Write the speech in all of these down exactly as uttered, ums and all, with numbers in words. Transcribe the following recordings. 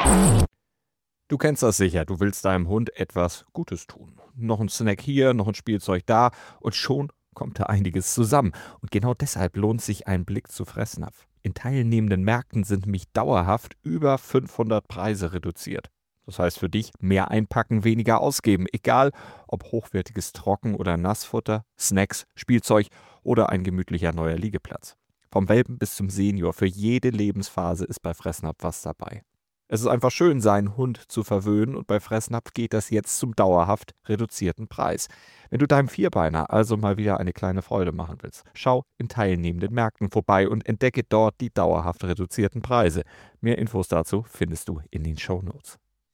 Du kennst das sicher, du willst deinem Hund etwas Gutes tun. Noch ein Snack hier, noch ein Spielzeug da und schon kommt da einiges zusammen. Und genau deshalb lohnt sich ein Blick zu Fressnapf. In teilnehmenden Märkten sind nämlich dauerhaft über fünfhundert Preise reduziert. Das heißt für dich, mehr einpacken, weniger ausgeben. Egal, ob hochwertiges Trocken- oder Nassfutter, Snacks, Spielzeug oder ein gemütlicher neuer Liegeplatz. Vom Welpen bis zum Senior, für jede Lebensphase ist bei Fressnapf was dabei. Es ist einfach schön, seinen Hund zu verwöhnen und bei Fressnapf geht das jetzt zum dauerhaft reduzierten Preis. Wenn du deinem Vierbeiner also mal wieder eine kleine Freude machen willst, schau in teilnehmenden Märkten vorbei und entdecke dort die dauerhaft reduzierten Preise. Mehr Infos dazu findest du in den Shownotes.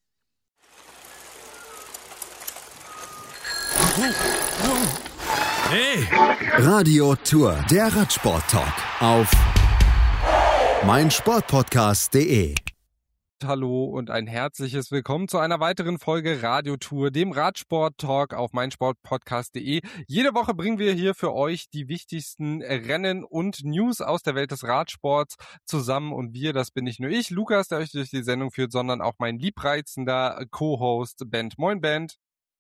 Hey! Radio Tour, der Radsport-Talk auf meinsportpodcast punkt de. Hallo und ein herzliches Willkommen zu einer weiteren Folge Radio Tour, dem Radsport-Talk auf meinsportpodcast punkt de. Jede Woche bringen wir hier für euch die wichtigsten Rennen und News aus der Welt des Radsports zusammen. Und wir, das bin nicht nur ich, Lukas, der euch durch die Sendung führt, sondern auch mein liebreizender Co-Host Bent. Moin, Bent.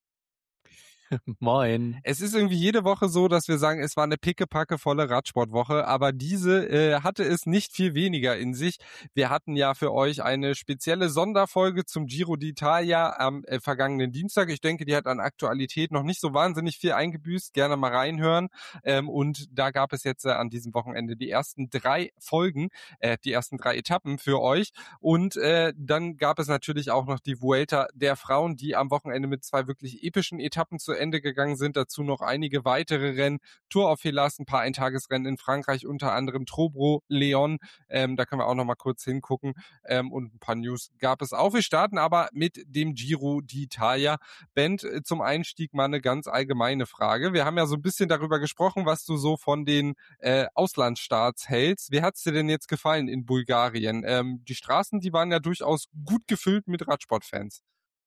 Moin. Es ist irgendwie jede Woche so, dass wir sagen, es war eine pickepackevolle Radsportwoche, aber diese äh, hatte es nicht viel weniger in sich. Wir hatten ja für euch eine spezielle Sonderfolge zum Giro d'Italia am äh, vergangenen Dienstag. Ich denke, die hat an Aktualität noch nicht so wahnsinnig viel eingebüßt. Gerne mal reinhören. Ähm, und da gab es jetzt äh, an diesem Wochenende die ersten drei Folgen, äh, die ersten drei Etappen für euch. Und äh, dann gab es natürlich auch noch die Vuelta der Frauen, die am Wochenende mit zwei wirklich epischen Etappen zu Ende gegangen sind. Dazu noch einige weitere Rennen. Tour of Hellas, ein paar Eintagesrennen in Frankreich, unter anderem Trobro, Leon. Ähm, da können wir auch noch mal kurz hingucken. Ähm, und ein paar News gab es auch. Wir starten aber mit dem Giro d'Italia. Bent, zum Einstieg mal eine ganz allgemeine Frage. Wir haben ja so ein bisschen darüber gesprochen, was du so von den äh, Auslandsstarts hältst. Wie hat's dir denn jetzt gefallen in Bulgarien? Ähm, die Straßen, die waren ja durchaus gut gefüllt mit Radsportfans.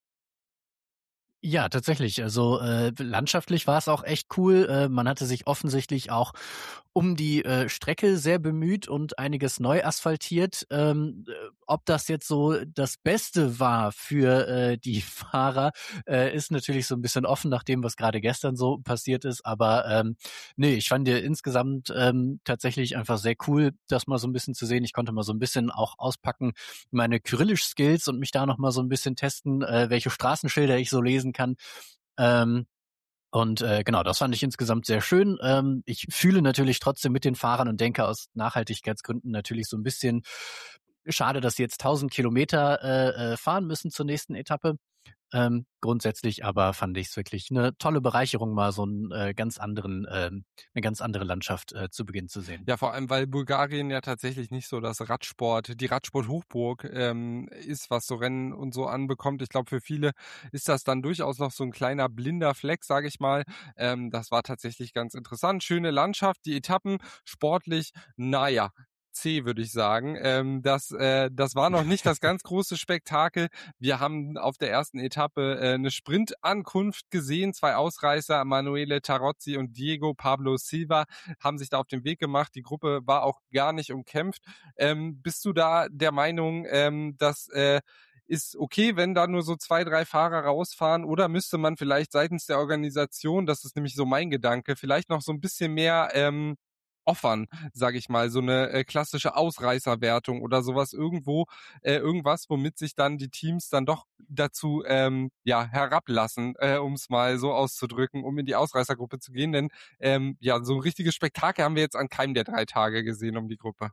Ja, tatsächlich. Also äh, landschaftlich war es auch echt cool. Äh, man hatte sich offensichtlich auch um die äh, Strecke sehr bemüht und einiges neu asphaltiert. Ähm, äh, ob das jetzt so das Beste war für äh, die Fahrer, äh, ist natürlich so ein bisschen offen nach dem, was gerade gestern so passiert ist. Aber ähm, nee, ich fand dir insgesamt ähm, tatsächlich einfach sehr cool, das mal so ein bisschen zu sehen. Ich konnte mal so ein bisschen auch auspacken, meine Kyrillisch-Skills und mich da noch mal so ein bisschen testen, äh, welche Straßenschilder ich so lesen kann. Ähm, und äh, genau, das fand ich insgesamt sehr schön. Ähm, ich fühle natürlich trotzdem mit den Fahrern und denke aus Nachhaltigkeitsgründen natürlich so ein bisschen schade, dass sie jetzt tausend Kilometer äh, äh, fahren müssen zur nächsten Etappe. Ähm, grundsätzlich aber fand ich es wirklich eine tolle Bereicherung, mal so einen äh, ganz anderen, ähm, eine ganz andere Landschaft äh, zu Beginn zu sehen. Ja, vor allem, weil Bulgarien ja tatsächlich nicht so das Radsport, die Radsport-Hochburg ähm, ist, was so Rennen und so anbekommt. Ich glaube, für viele ist das dann durchaus noch so ein kleiner blinder Fleck, sage ich mal. Ähm, das war tatsächlich ganz interessant. Schöne Landschaft, die Etappen sportlich, naja, C, würde ich sagen. Ähm, das, äh, das war noch nicht das ganz große Spektakel. Wir haben auf der ersten Etappe äh, eine Sprintankunft gesehen. Zwei Ausreißer, Manuele Tarozzi und Diego Pablo Silva, haben sich da auf den Weg gemacht. Die Gruppe war auch gar nicht umkämpft. Ähm, bist du da der Meinung, ähm, dass äh, ist okay, wenn da nur so zwei, drei Fahrer rausfahren, oder müsste man vielleicht seitens der Organisation, das ist nämlich so mein Gedanke, vielleicht noch so ein bisschen mehr ähm, offern, sage ich mal, so eine äh, klassische Ausreißerwertung oder sowas irgendwo, äh, irgendwas, womit sich dann die Teams dann doch dazu ähm, ja herablassen, äh, um es mal so auszudrücken, um in die Ausreißergruppe zu gehen, denn ähm, ja, so ein richtiges Spektakel haben wir jetzt an keinem der drei Tage gesehen um die Gruppe.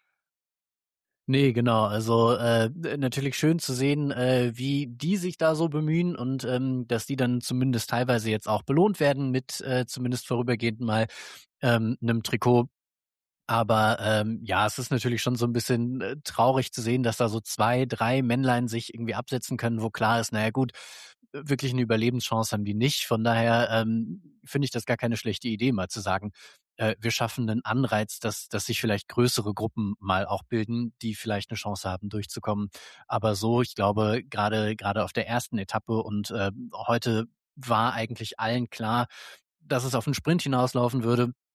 Nee, genau. Also äh, natürlich schön zu sehen, äh, wie die sich da so bemühen und ähm, dass die dann zumindest teilweise jetzt auch belohnt werden mit äh, zumindest vorübergehend mal ähm, einem Trikot. Aber ähm, ja, es ist natürlich schon so ein bisschen äh, traurig zu sehen, dass da so zwei, drei Männlein sich irgendwie absetzen können, wo klar ist, naja gut, wirklich eine Überlebenschance haben die nicht. Von daher ähm, finde ich das gar keine schlechte Idee, mal zu sagen, äh, wir schaffen einen Anreiz, dass, dass sich vielleicht größere Gruppen mal auch bilden, die vielleicht eine Chance haben, durchzukommen. Aber so, ich glaube, gerade gerade auf der ersten Etappe und äh, heute war eigentlich allen klar, dass es auf einen Sprint hinauslaufen würde.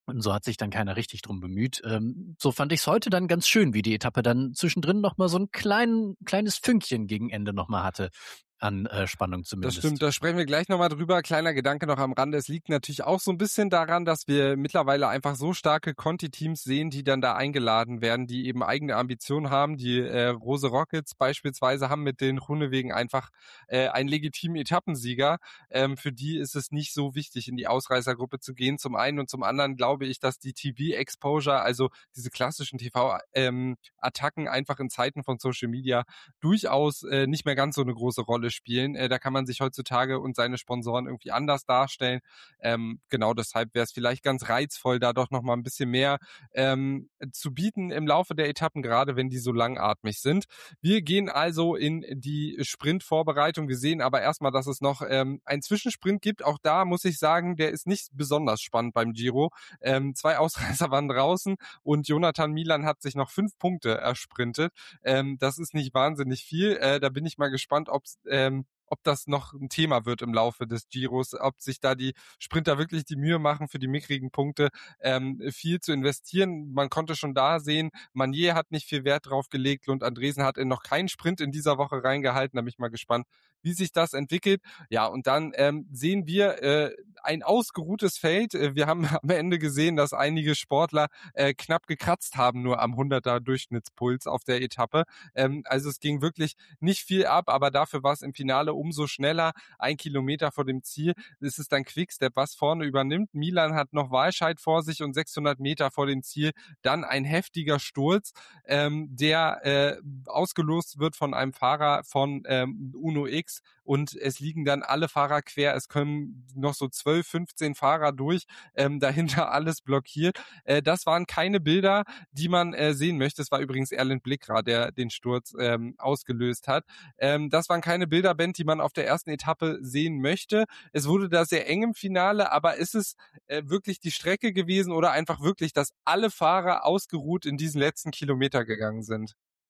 Und so hat sich dann keiner richtig drum bemüht. Ähm, so fand ich es heute dann ganz schön, wie die Etappe dann zwischendrin nochmal so ein klein, kleines Fünkchen gegen Ende nochmal hatte. An äh, Spannung zumindest. Das stimmt, da sprechen wir gleich nochmal drüber. Kleiner Gedanke noch am Rande. Es liegt natürlich auch so ein bisschen daran, dass wir mittlerweile einfach so starke Conti-Teams sehen, die dann da eingeladen werden, die eben eigene Ambitionen haben. Die äh, Rose Rockets beispielsweise haben mit den Groenewegen einfach äh, einen legitimen Etappensieger. Ähm, für die ist es nicht so wichtig, in die Ausreißergruppe zu gehen. Zum einen und zum anderen glaube ich, dass die T V-Exposure, also diese klassischen T V-Attacken ähm, einfach in Zeiten von Social Media durchaus äh, nicht mehr ganz so eine große Rolle spielen. Äh, da kann man sich heutzutage und seine Sponsoren irgendwie anders darstellen. Ähm, genau deshalb wäre es vielleicht ganz reizvoll, da doch nochmal ein bisschen mehr ähm, zu bieten im Laufe der Etappen, gerade wenn die so langatmig sind. Wir gehen also in die Sprintvorbereitung. Wir sehen aber erstmal, dass es noch ähm, einen Zwischensprint gibt. Auch da muss ich sagen, der ist nicht besonders spannend beim Giro. Ähm, zwei Ausreißer waren draußen und Jonathan Milan hat sich noch fünf Punkte ersprintet. Ähm, das ist nicht wahnsinnig viel. Äh, da bin ich mal gespannt, ob ähm, ob das noch ein Thema wird im Laufe des Giros, ob sich da die Sprinter wirklich die Mühe machen, für die mickrigen Punkte ähm, viel zu investieren. Man konnte schon da sehen, Manier hat nicht viel Wert drauf gelegt, Lund Andresen hat in noch keinen Sprint in dieser Woche reingehalten. Da bin ich mal gespannt, wie sich das entwickelt. Ja, und dann ähm, sehen wir äh, ein ausgeruhtes Feld. Wir haben am Ende gesehen, dass einige Sportler äh, knapp gekratzt haben, nur am hunderter Durchschnittspuls auf der Etappe. Ähm, also es ging wirklich nicht viel ab, aber dafür war es im Finale umso schneller. Ein Kilometer vor dem Ziel ist es dann Quickstep, was vorne übernimmt. Milan hat noch Walscheid vor sich und sechshundert Meter vor dem Ziel dann ein heftiger Sturz, ähm, der äh, ausgelost wird von einem Fahrer von ähm, Uno X und es liegen dann alle Fahrer quer. Es können noch so zwölf, fünfzehn Fahrer durch, ähm, dahinter alles blockiert. Äh, das waren keine Bilder, die man äh, sehen möchte. Es war übrigens Erlend Blickra, der den Sturz ähm, ausgelöst hat. Ähm, das waren keine Bilder, Ben, die man auf der ersten Etappe sehen möchte. Es wurde da sehr eng im Finale, aber ist es äh, wirklich die Strecke gewesen oder einfach wirklich, dass alle Fahrer ausgeruht in diesen letzten Kilometer gegangen sind?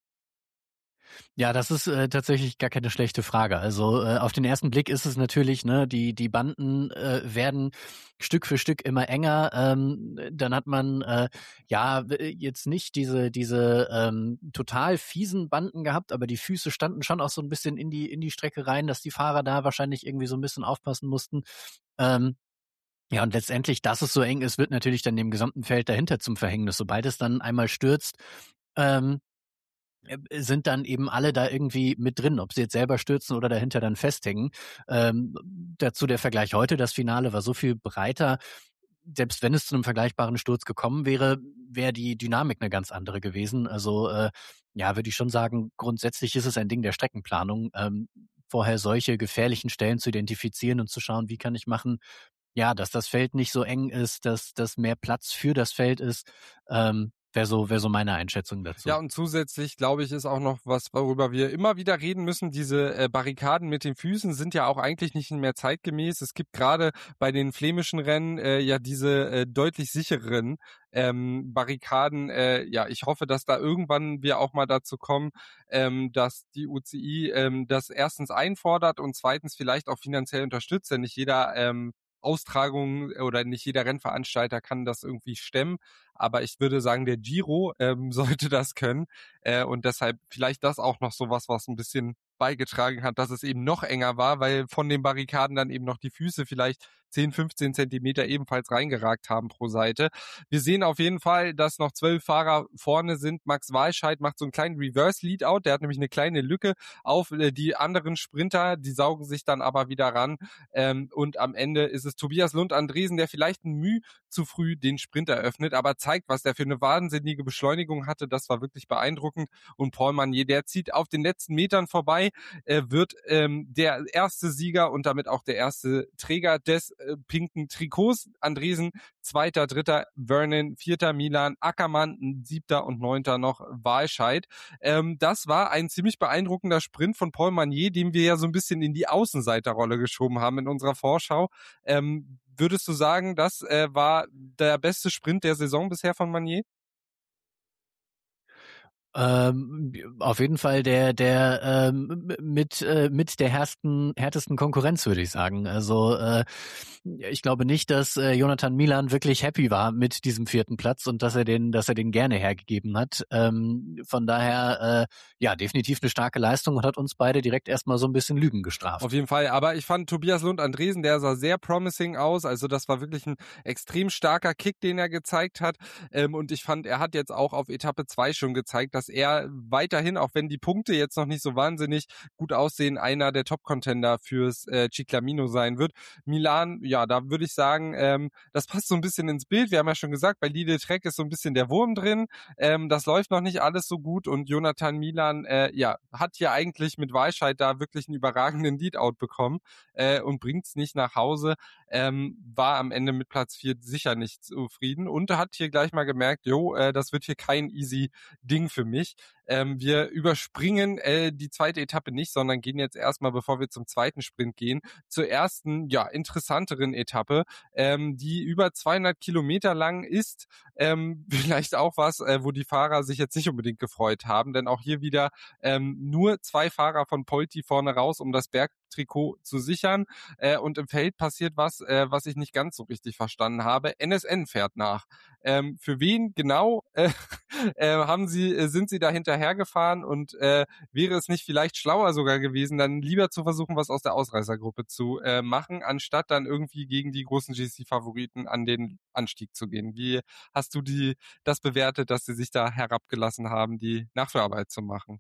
Ja, das ist äh, tatsächlich gar keine schlechte Frage. Also äh, auf den ersten Blick ist es natürlich, ne, die die Banden äh, werden Stück für Stück immer enger. Ähm, dann hat man äh, ja jetzt nicht diese diese ähm, total fiesen Banden gehabt, aber die Füße standen schon auch so ein bisschen in die in die Strecke rein, dass die Fahrer da wahrscheinlich irgendwie so ein bisschen aufpassen mussten. Ähm, ja, und letztendlich, dass es so eng ist, wird natürlich dann dem gesamten Feld dahinter zum Verhängnis. Sobald es dann einmal stürzt, ähm, sind dann eben alle da irgendwie mit drin, ob sie jetzt selber stürzen oder dahinter dann festhängen. Ähm, dazu der Vergleich heute, das Finale war so viel breiter. Selbst wenn es zu einem vergleichbaren Sturz gekommen wäre, wäre die Dynamik eine ganz andere gewesen. Also äh, ja, würde ich schon sagen, grundsätzlich ist es ein Ding der Streckenplanung, ähm, vorher solche gefährlichen Stellen zu identifizieren und zu schauen, wie kann ich machen, ja, dass das Feld nicht so eng ist, dass dass mehr Platz für das Feld ist, ähm, wäre so wäre so meine Einschätzung dazu. Ja, und zusätzlich, glaube ich, ist auch noch was, worüber wir immer wieder reden müssen. Diese äh, Barrikaden mit den Füßen sind ja auch eigentlich nicht mehr zeitgemäß. Es gibt gerade bei den flämischen Rennen äh, ja diese äh, deutlich sichereren ähm, Barrikaden. Äh, ja, ich hoffe, dass da irgendwann wir auch mal dazu kommen, ähm, dass die U C I ähm, das erstens einfordert und zweitens vielleicht auch finanziell unterstützt. Denn nicht jeder ähm, Austragung oder nicht jeder Rennveranstalter kann das irgendwie stemmen, aber ich würde sagen, der Giro ähm, sollte das können äh, und deshalb vielleicht das auch noch sowas, was ein bisschen beigetragen hat, dass es eben noch enger war, weil von den Barrikaden dann eben noch die Füße vielleicht zehn, fünfzehn Zentimeter ebenfalls reingeragt haben pro Seite. Wir sehen auf jeden Fall, dass noch zwölf Fahrer vorne sind. Max Walscheid macht so einen kleinen Reverse-Leadout, der hat nämlich eine kleine Lücke auf äh, die anderen Sprinter, die saugen sich dann aber wieder ran ähm, und am Ende ist es Tobias Lund Andresen, der vielleicht ein Mühe zu früh den Sprint eröffnet, aber zeigt, was der für eine wahnsinnige Beschleunigung hatte. Das war wirklich beeindruckend. Und Paul Manier, der zieht auf den letzten Metern vorbei, äh, wird ähm, der erste Sieger und damit auch der erste Träger des äh, pinken Trikots. Andresen, zweiter, dritter, Vernon, vierter, Milan, Ackermann, siebter und neunter noch Walscheid. Ähm, das war ein ziemlich beeindruckender Sprint von Paul Manier, den wir ja so ein bisschen in die Außenseiterrolle geschoben haben in unserer Vorschau. Ähm, würdest du sagen, das äh, war der beste Sprint der Saison bisher von Manier? Ähm, auf jeden Fall der der ähm, mit äh, mit der härtesten härtesten Konkurrenz, würde ich sagen. Also äh, ich glaube nicht, dass äh, Jonathan Milan wirklich happy war mit diesem vierten Platz und dass er den dass er den gerne hergegeben hat. Ähm, von daher äh, ja definitiv eine starke Leistung und hat uns beide direkt erstmal so ein bisschen Lügen gestraft. Auf jeden Fall, aber ich fand Tobias Lund Andresen, der sah sehr promising aus, also das war wirklich ein extrem starker Kick, den er gezeigt hat, ähm, und ich fand, er hat jetzt auch auf Etappe zwei schon gezeigt, dass er weiterhin, auch wenn die Punkte jetzt noch nicht so wahnsinnig gut aussehen, einer der Top-Contender fürs äh, Ciclamino sein wird. Milan, ja, da würde ich sagen, ähm, das passt so ein bisschen ins Bild, wir haben ja schon gesagt, bei Lidl Trek ist so ein bisschen der Wurm drin, ähm, das läuft noch nicht alles so gut und Jonathan Milan, äh, ja, hat hier eigentlich mit Weisheit da wirklich einen überragenden Leadout bekommen äh, und bringt's nicht nach Hause, ähm, war am Ende mit Platz vier sicher nicht zufrieden und hat hier gleich mal gemerkt, jo, äh, das wird hier kein easy Ding für mich. Ähm, wir überspringen äh, die zweite Etappe nicht, sondern gehen jetzt erstmal, bevor wir zum zweiten Sprint gehen, zur ersten, ja, interessanteren Etappe, ähm, die über zweihundert Kilometer lang ist. Ähm, vielleicht auch was, äh, wo die Fahrer sich jetzt nicht unbedingt gefreut haben, denn auch hier wieder ähm, nur zwei Fahrer von Polti vorne raus, um das Bergtrikot zu sichern. Äh, und im Feld passiert was, äh, was ich nicht ganz so richtig verstanden habe. N S N fährt nach. Ähm, für wen genau äh, äh, haben sie, äh, sind sie da hinterhergefahren und äh, wäre es nicht vielleicht schlauer sogar gewesen, dann lieber zu versuchen, was aus der Ausreißergruppe zu äh, machen, anstatt dann irgendwie gegen die großen G C-Favoriten an den Anstieg zu gehen? Wie hast du die das bewertet, dass sie sich da herabgelassen haben, die Nachführarbeit zu machen?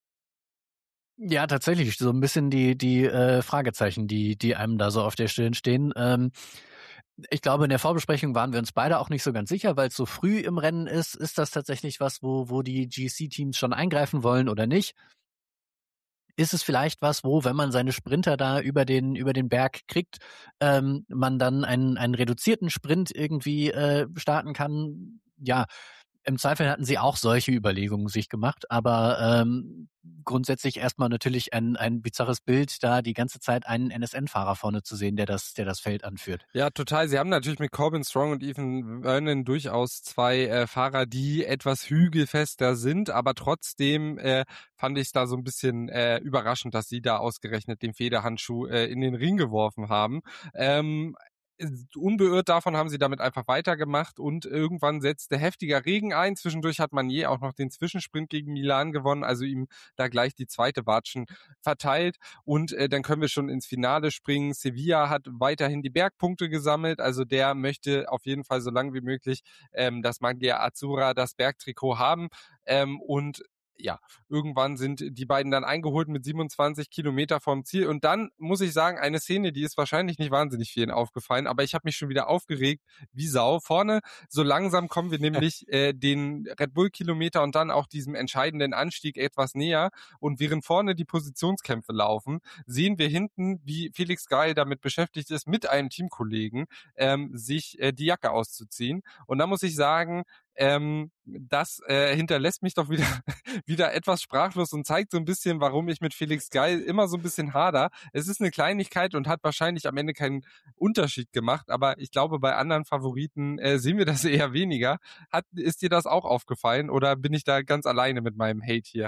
Ja, tatsächlich, so ein bisschen die die äh, Fragezeichen, die die einem da so auf der Stirn stehen. Ähm, ich glaube, in der Vorbesprechung waren wir uns beide auch nicht so ganz sicher, weil es so früh im Rennen ist. Ist das tatsächlich was, wo wo die G C-Teams schon eingreifen wollen oder nicht? Ist es vielleicht was, wo, wenn man seine Sprinter da über den über den Berg kriegt, ähm, man dann einen einen reduzierten Sprint irgendwie äh, starten kann? Ja, im Zweifel hatten sie auch solche Überlegungen sich gemacht, aber ähm, grundsätzlich erstmal natürlich ein ein bizarres Bild, da die ganze Zeit einen N S N-Fahrer vorne zu sehen, der das der das Feld anführt. Ja, total. Sie haben natürlich mit Corbin Strong und Ethan Vernon durchaus zwei äh, Fahrer, die etwas hügelfester sind, aber trotzdem äh, fand ich es da so ein bisschen äh, überraschend, dass sie da ausgerechnet den Federhandschuh äh, in den Ring geworfen haben. Ähm, Unbeirrt davon haben sie damit einfach weitergemacht und irgendwann setzte heftiger Regen ein. Zwischendurch hat Manier auch noch den Zwischensprint gegen Milan gewonnen, also ihm da gleich die zweite Watschen verteilt und äh, dann können wir schon ins Finale springen. Sevilla hat weiterhin die Bergpunkte gesammelt, also der möchte auf jeden Fall so lange wie möglich ähm, das Maglia Azzurra, das Bergtrikot haben ähm, und ja, irgendwann sind die beiden dann eingeholt mit siebenundzwanzig Kilometer vom Ziel und dann muss ich sagen, eine Szene, die ist wahrscheinlich nicht wahnsinnig vielen aufgefallen, aber ich habe mich schon wieder aufgeregt wie Sau. Vorne, so langsam kommen wir nämlich äh, den Red Bull Kilometer und dann auch diesem entscheidenden Anstieg etwas näher und während vorne die Positionskämpfe laufen, sehen wir hinten, wie Felix Gall damit beschäftigt ist, mit einem Teamkollegen ähm, sich äh, die Jacke auszuziehen und da muss ich sagen, ähm, das äh, hinterlässt mich doch wieder wieder etwas sprachlos und zeigt so ein bisschen, warum ich mit Felix Gall immer so ein bisschen hader. Es ist eine Kleinigkeit und hat wahrscheinlich am Ende keinen Unterschied gemacht, aber ich glaube, bei anderen Favoriten äh, sehen wir das eher weniger. Hat, ist dir das auch aufgefallen oder bin ich da ganz alleine mit meinem Hate hier?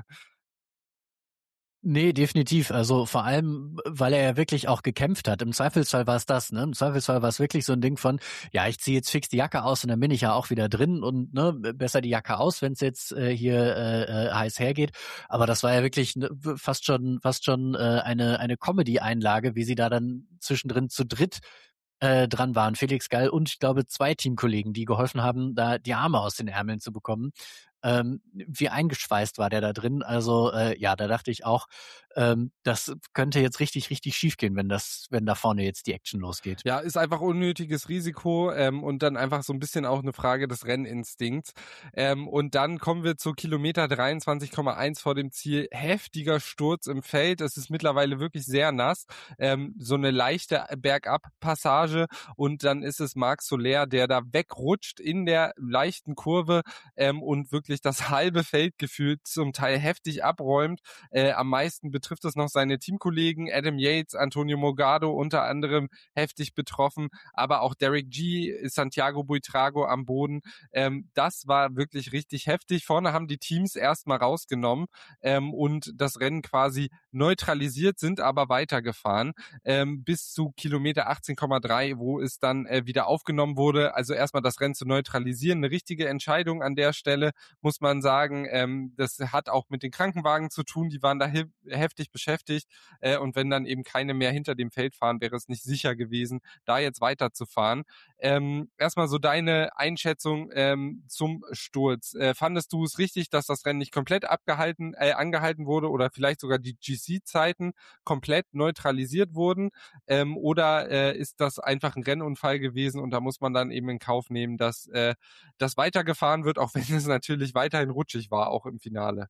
Nee, definitiv. Also vor allem, weil er ja wirklich auch gekämpft hat. Im Zweifelsfall war es das, ne? Im Zweifelsfall war es wirklich so ein Ding von, ja, ich ziehe jetzt fix die Jacke aus und dann bin ich ja auch wieder drin und ne, besser die Jacke aus, wenn es jetzt äh, hier äh, heiß hergeht. Aber das war ja wirklich ne, fast schon, fast schon äh, eine eine Comedy-Einlage, wie sie da dann zwischendrin zu dritt äh, dran waren. Felix Gall und ich glaube zwei Teamkollegen, die geholfen haben, da die Arme aus den Ärmeln zu bekommen. Ähm, wie eingeschweißt war der da drin. Also äh, ja, da dachte ich auch, ähm, das könnte jetzt richtig, richtig schief gehen, wenn das, wenn da vorne jetzt die Action losgeht. Ja, ist einfach unnötiges Risiko ähm, und dann einfach so ein bisschen auch eine Frage des Renninstinkts. Ähm, und dann kommen wir zu Kilometer dreiundzwanzig Komma eins vor dem Ziel. Heftiger Sturz im Feld. Es ist mittlerweile wirklich sehr nass. Ähm, so eine leichte Bergab-Passage und dann ist es Marc Soler, der da wegrutscht in der leichten Kurve ähm, und wirklich wirklich das halbe Feld gefühlt zum Teil heftig abräumt. Äh, am meisten betrifft es noch seine Teamkollegen, Adam Yates, Antonio Morgado unter anderem heftig betroffen, aber auch Derek G., Santiago Buitrago am Boden. Ähm, das war wirklich richtig heftig. Vorne haben die Teams erstmal rausgenommen ähm, und das Rennen quasi neutralisiert, sind aber weitergefahren ähm, bis zu Kilometer achtzehn Komma drei, wo es dann äh, wieder aufgenommen wurde. Also erstmal das Rennen zu neutralisieren, eine richtige Entscheidung an der Stelle, muss man sagen. Ähm, das hat auch mit den Krankenwagen zu tun, die waren da he- heftig beschäftigt äh, und wenn dann eben keine mehr hinter dem Feld fahren, wäre es nicht sicher gewesen, da jetzt weiterzufahren. Ähm, erstmal so deine Einschätzung ähm, zum Sturz. Äh, fandest du es richtig, dass das Rennen nicht komplett abgehalten, äh, angehalten wurde oder vielleicht sogar die G C-Zeiten komplett neutralisiert wurden? Ähm, oder äh, ist das einfach ein Rennunfall gewesen und da muss man dann eben in Kauf nehmen, dass äh, das weitergefahren wird, auch wenn es natürlich weiterhin rutschig war, auch im Finale?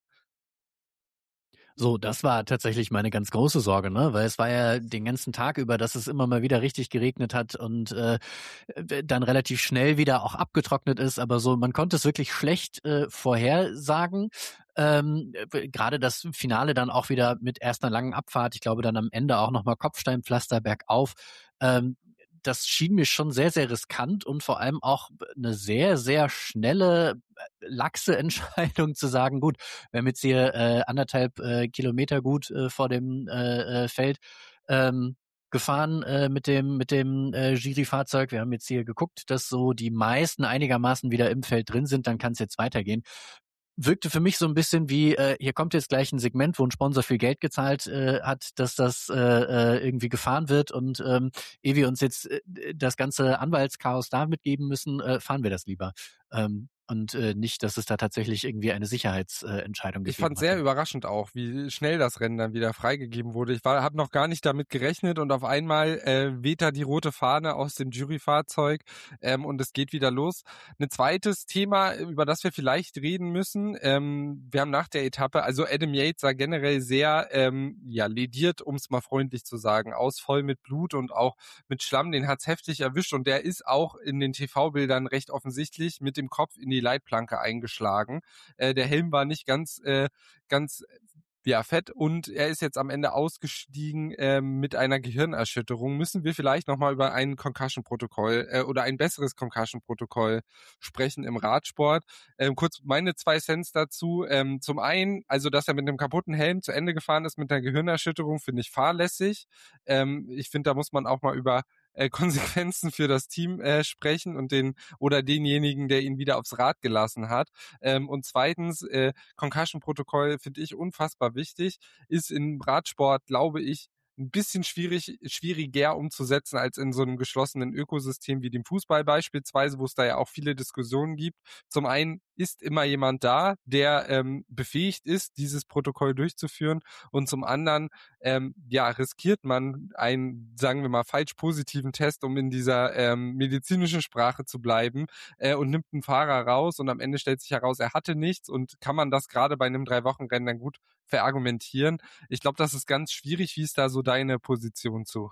So, das war tatsächlich meine ganz große Sorge, ne? Weil es war ja den ganzen Tag über, dass es immer mal wieder richtig geregnet hat und äh, dann relativ schnell wieder auch abgetrocknet ist. Aber so, man konnte es wirklich schlecht äh, vorhersagen. Ähm, Gerade das Finale dann auch wieder mit erst einer langen Abfahrt. Ich glaube dann am Ende auch nochmal Kopfsteinpflaster bergauf. Ähm, das schien mir schon sehr, sehr riskant und vor allem auch eine sehr, sehr schnelle, laxe Entscheidung zu sagen, gut, wir haben jetzt hier äh, anderthalb äh, Kilometer gut äh, vor dem äh, äh, Feld ähm, gefahren äh, mit dem mit dem äh, Giri-Fahrzeug. Wir haben jetzt hier geguckt, dass so die meisten einigermaßen wieder im Feld drin sind, dann kann es jetzt weitergehen. Wirkte für mich so ein bisschen wie, äh, hier kommt jetzt gleich ein Segment, wo ein Sponsor viel Geld gezahlt äh, hat, dass das äh, äh, irgendwie gefahren wird und ähm, ehe wir uns jetzt äh, das ganze Anwaltschaos da mitgeben müssen, äh, fahren wir das lieber. Ähm, und äh, nicht, dass es da tatsächlich irgendwie eine Sicherheitsentscheidung Ich gegeben fand sehr hatte. überraschend auch, wie schnell das Rennen dann wieder freigegeben wurde. Ich war, habe noch gar nicht damit gerechnet und auf einmal äh, weht da die rote Fahne aus dem Juryfahrzeug ähm, und es geht wieder los. Ein zweites Thema, über das wir vielleicht reden müssen. Ähm, wir haben nach der Etappe, also Adam Yates sah generell sehr ähm, ja lediert, um es mal freundlich zu sagen, aus, voll mit Blut und auch mit Schlamm. Den hat's heftig erwischt und der ist auch in den T V-Bildern recht offensichtlich mit dem Kopf in die Leitplanke eingeschlagen. Äh, der Helm war nicht ganz äh, ganz ja fett und er ist jetzt am Ende ausgestiegen äh, mit einer Gehirnerschütterung. Müssen wir vielleicht nochmal über ein Concussion-Protokoll äh, oder ein besseres Concussion-Protokoll sprechen im Radsport? Ähm, kurz meine zwei Cents dazu. Ähm, zum einen, also dass er mit einem kaputten Helm zu Ende gefahren ist mit einer Gehirnerschütterung, finde ich fahrlässig. Ähm, ich finde, da muss man auch mal über äh, Konsequenzen für das Team äh, sprechen und den oder denjenigen, der ihn wieder aufs Rad gelassen hat. Ähm, und zweitens, äh, Concussion-Protokoll finde ich unfassbar wichtig, ist im Radsport, glaube ich, ein bisschen schwierig, schwieriger umzusetzen als in so einem geschlossenen Ökosystem wie dem Fußball beispielsweise, wo es da ja auch viele Diskussionen gibt. Zum einen ist immer jemand da, der ähm, befähigt ist, dieses Protokoll durchzuführen und zum anderen ähm, ja riskiert man einen, sagen wir mal, falsch positiven Test, um in dieser ähm, medizinischen Sprache zu bleiben äh, und nimmt einen Fahrer raus und am Ende stellt sich heraus, er hatte nichts und kann man das gerade bei einem Drei-Wochen-Rennen dann gut verargumentieren. Ich glaube, das ist ganz schwierig. Wie ist da so deine Position zu?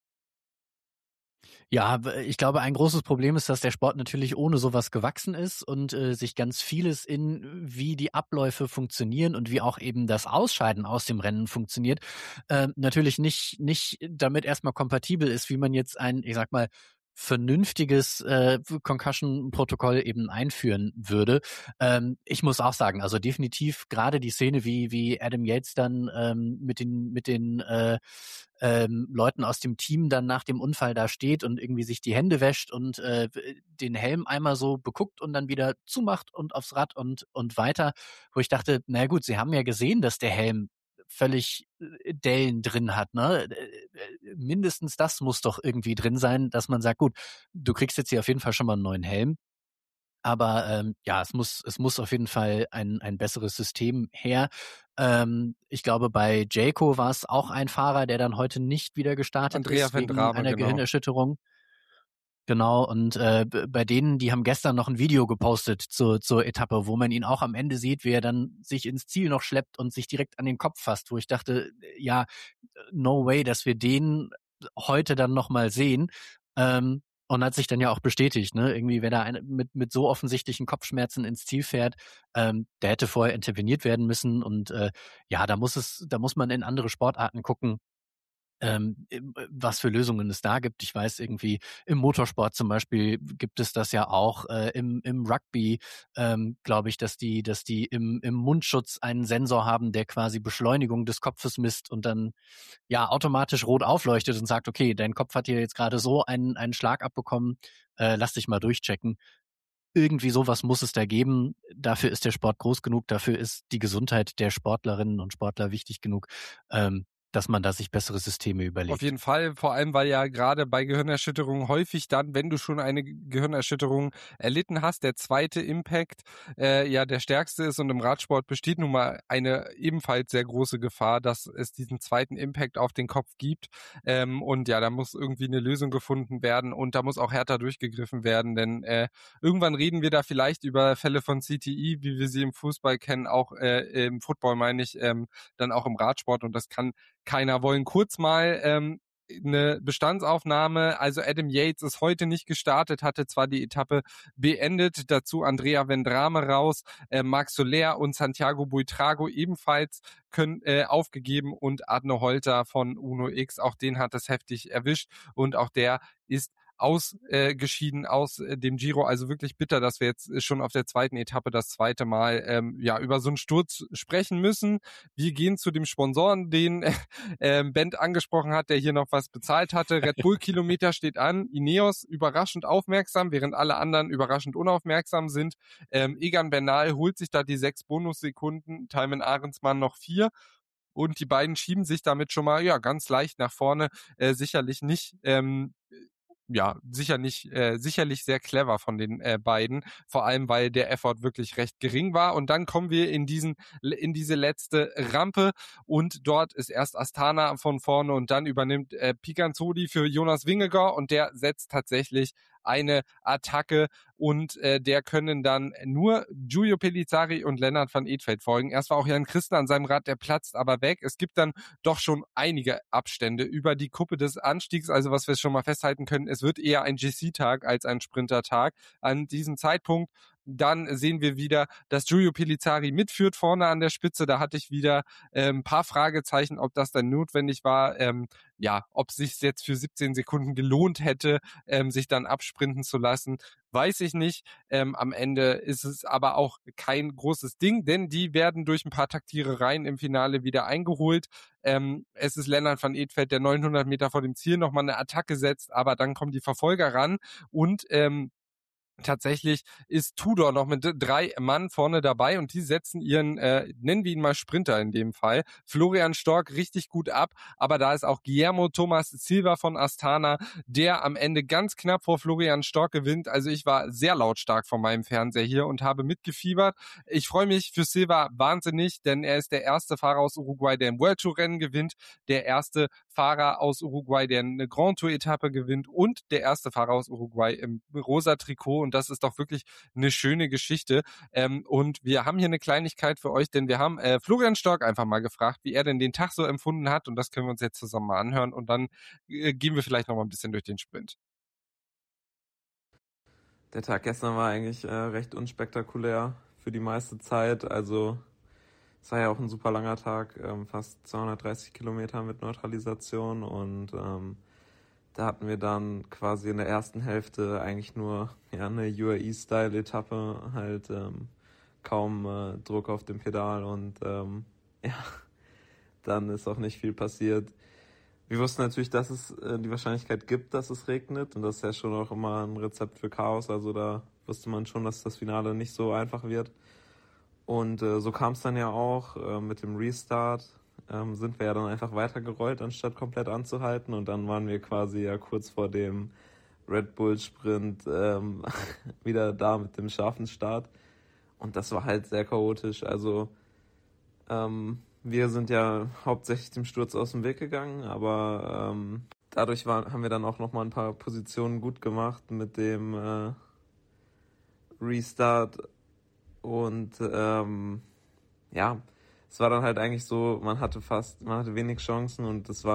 Ja, ich glaube, ein großes Problem ist, dass der Sport natürlich ohne sowas gewachsen ist und äh, sich ganz vieles in, wie die Abläufe funktionieren und wie auch eben das Ausscheiden aus dem Rennen funktioniert, äh, natürlich nicht, nicht damit erstmal kompatibel ist, wie man jetzt ein, ich sag mal, vernünftiges äh, Concussion-Protokoll eben einführen würde. Ähm, ich muss auch sagen, also definitiv gerade die Szene, wie wie Adam Yates dann ähm, mit den mit den äh, ähm, Leuten aus dem Team dann nach dem Unfall da steht und irgendwie sich die Hände wäscht und äh, den Helm einmal so beguckt und dann wieder zumacht und aufs Rad und und weiter, wo ich dachte, na gut, sie haben ja gesehen, dass der Helm völlig äh, Dellen drin hat, ne? Äh, Mindestens das muss doch irgendwie drin sein, dass man sagt, gut, du kriegst jetzt hier auf jeden Fall schon mal einen neuen Helm. Aber ähm, ja, es muss es muss auf jeden Fall ein ein besseres System her. Ähm, ich glaube, bei Jayco war es auch ein Fahrer, der dann heute nicht wieder gestartet Andrea ist wegen Vendrame, einer genau. Gehirnerschütterung. Genau, und äh, b- bei denen, die haben gestern noch ein Video gepostet zur, zur Etappe, wo man ihn auch am Ende sieht, wie er dann sich ins Ziel noch schleppt und sich direkt an den Kopf fasst, wo ich dachte, ja, no way, dass wir den heute dann nochmal sehen. Ähm, Und hat sich dann ja auch bestätigt, ne? Irgendwie, wer da eine, mit, mit so offensichtlichen Kopfschmerzen ins Ziel fährt, ähm, der hätte vorher interveniert werden müssen. Und äh, ja, da muss es, da muss man in andere Sportarten gucken, ähm, was für Lösungen es da gibt. Ich weiß irgendwie, im Motorsport zum Beispiel gibt es das ja auch, äh, im, im Rugby, ähm, glaube ich, dass die, dass die im, im Mundschutz einen Sensor haben, der quasi Beschleunigung des Kopfes misst und dann ja automatisch rot aufleuchtet und sagt, okay, dein Kopf hat hier jetzt gerade so einen, einen Schlag abbekommen, äh, lass dich mal durchchecken. Irgendwie sowas muss es da geben. Dafür ist der Sport groß genug, dafür ist die Gesundheit der Sportlerinnen und Sportler wichtig genug, ähm, dass man da sich bessere Systeme überlegt. Auf jeden Fall, vor allem, weil ja gerade bei Gehirnerschütterungen häufig dann, wenn du schon eine Gehirnerschütterung erlitten hast, der zweite Impact äh, ja der stärkste ist und im Radsport besteht nun mal eine ebenfalls sehr große Gefahr, dass es diesen zweiten Impact auf den Kopf gibt ähm, und ja, da muss irgendwie eine Lösung gefunden werden und da muss auch härter durchgegriffen werden, denn äh, irgendwann reden wir da vielleicht über Fälle von C T E, wie wir sie im Fußball kennen, auch äh, im Football meine ich, ähm, dann auch im Radsport und das kann keiner wollen. Kurz mal ähm, eine Bestandsaufnahme. Also Adam Yates ist heute nicht gestartet, hatte zwar die Etappe beendet, dazu Andrea Vendrame raus, äh, Marc Soler und Santiago Buitrago ebenfalls können äh, aufgegeben und Arne Holter von Uno X, auch den hat es heftig erwischt und auch der ist ausgeschieden äh, aus äh, dem Giro, also wirklich bitter, dass wir jetzt schon auf der zweiten Etappe das zweite Mal ähm, ja über so einen Sturz sprechen müssen. Wir gehen zu dem Sponsoren, den äh, Bent angesprochen hat, der hier noch was bezahlt hatte. Red Bull Kilometer steht an, Ineos überraschend aufmerksam, während alle anderen überraschend unaufmerksam sind. Ähm, Egan Bernal holt sich da die sechs Bonussekunden, Thymen Ahrensmann noch vier. Und die beiden schieben sich damit schon mal ja ganz leicht nach vorne, äh, sicherlich nicht ähm, ja, sicher nicht, äh, sicherlich sehr clever von den äh, beiden, vor allem weil der Effort wirklich recht gering war. Und dann kommen wir in diesen, in diese letzte Rampe und dort ist erst Astana von vorne und dann übernimmt äh, Picanzoli für Jonas Vingegaard und der setzt tatsächlich eine Attacke und äh, der können dann nur Giulio Pellizzari und Lennart van Eetveld folgen. Erst war auch Jan Christen an seinem Rad, der platzt aber weg. Es gibt dann doch schon einige Abstände über die Kuppe des Anstiegs, also was wir schon mal festhalten können, es wird eher ein G C-Tag als ein Sprinter-Tag an diesem Zeitpunkt. Dann sehen wir wieder, dass Giulio Pellizzari mitführt vorne an der Spitze. Da hatte ich wieder äh, ein paar Fragezeichen, ob das dann notwendig war. Ähm, ja, ob es sich jetzt für siebzehn Sekunden gelohnt hätte, ähm, sich dann absprinten zu lassen, weiß ich nicht. Ähm, am Ende ist es aber auch kein großes Ding, denn die werden durch ein paar Taktierereien im Finale wieder eingeholt. Ähm, es ist Lennart van Eetveld, der neunhundert Meter vor dem Ziel nochmal eine Attacke setzt, aber dann kommen die Verfolger ran und ähm, tatsächlich ist Tudor noch mit drei Mann vorne dabei und die setzen ihren, äh, nennen wir ihn mal Sprinter in dem Fall, Florian Stork richtig gut ab, aber da ist auch Guillermo Thomas Silva von Astana, der am Ende ganz knapp vor Florian Stork gewinnt. Also ich war sehr lautstark vor meinem Fernseher hier und habe mitgefiebert. Ich freue mich für Silva wahnsinnig, denn er ist der erste Fahrer aus Uruguay, der ein World Tour Rennen gewinnt, der erste Fahrer aus Uruguay, der eine Grand Tour Etappe gewinnt und der erste Fahrer aus Uruguay im rosa Trikot. Und das ist doch wirklich eine schöne Geschichte. Ähm, und wir haben hier eine Kleinigkeit für euch, denn wir haben äh, Florian Stork einfach mal gefragt, wie er denn den Tag so empfunden hat. Und das können wir uns jetzt zusammen mal anhören. Und dann äh, gehen wir vielleicht noch mal ein bisschen durch den Sprint. Der Tag gestern war eigentlich äh, recht unspektakulär für die meiste Zeit. Also es war ja auch ein super langer Tag, ähm, fast zweihundertdreißig Kilometer mit Neutralisation und ähm, da hatten wir dann quasi in der ersten Hälfte eigentlich nur ja, eine U A E-Style-Etappe, halt ähm, kaum äh, Druck auf dem Pedal und ähm, ja, dann ist auch nicht viel passiert. Wir wussten natürlich, dass es äh, die Wahrscheinlichkeit gibt, dass es regnet und das ist ja schon auch immer ein Rezept für Chaos, also da wusste man schon, dass das Finale nicht so einfach wird. Und äh, so kam es dann ja auch äh, mit dem Restart. Ähm, sind wir ja dann einfach weitergerollt, anstatt komplett anzuhalten. Und dann waren wir quasi ja kurz vor dem Red Bull Sprint ähm, wieder da mit dem scharfen Start. Und das war halt sehr chaotisch. Also ähm, wir sind ja hauptsächlich dem Sturz aus dem Weg gegangen, aber ähm, dadurch war, haben wir dann auch nochmal ein paar Positionen gut gemacht mit dem äh, Restart. Und ähm, ja, es war dann halt eigentlich so, man hatte fast, man hatte wenig Chancen und es war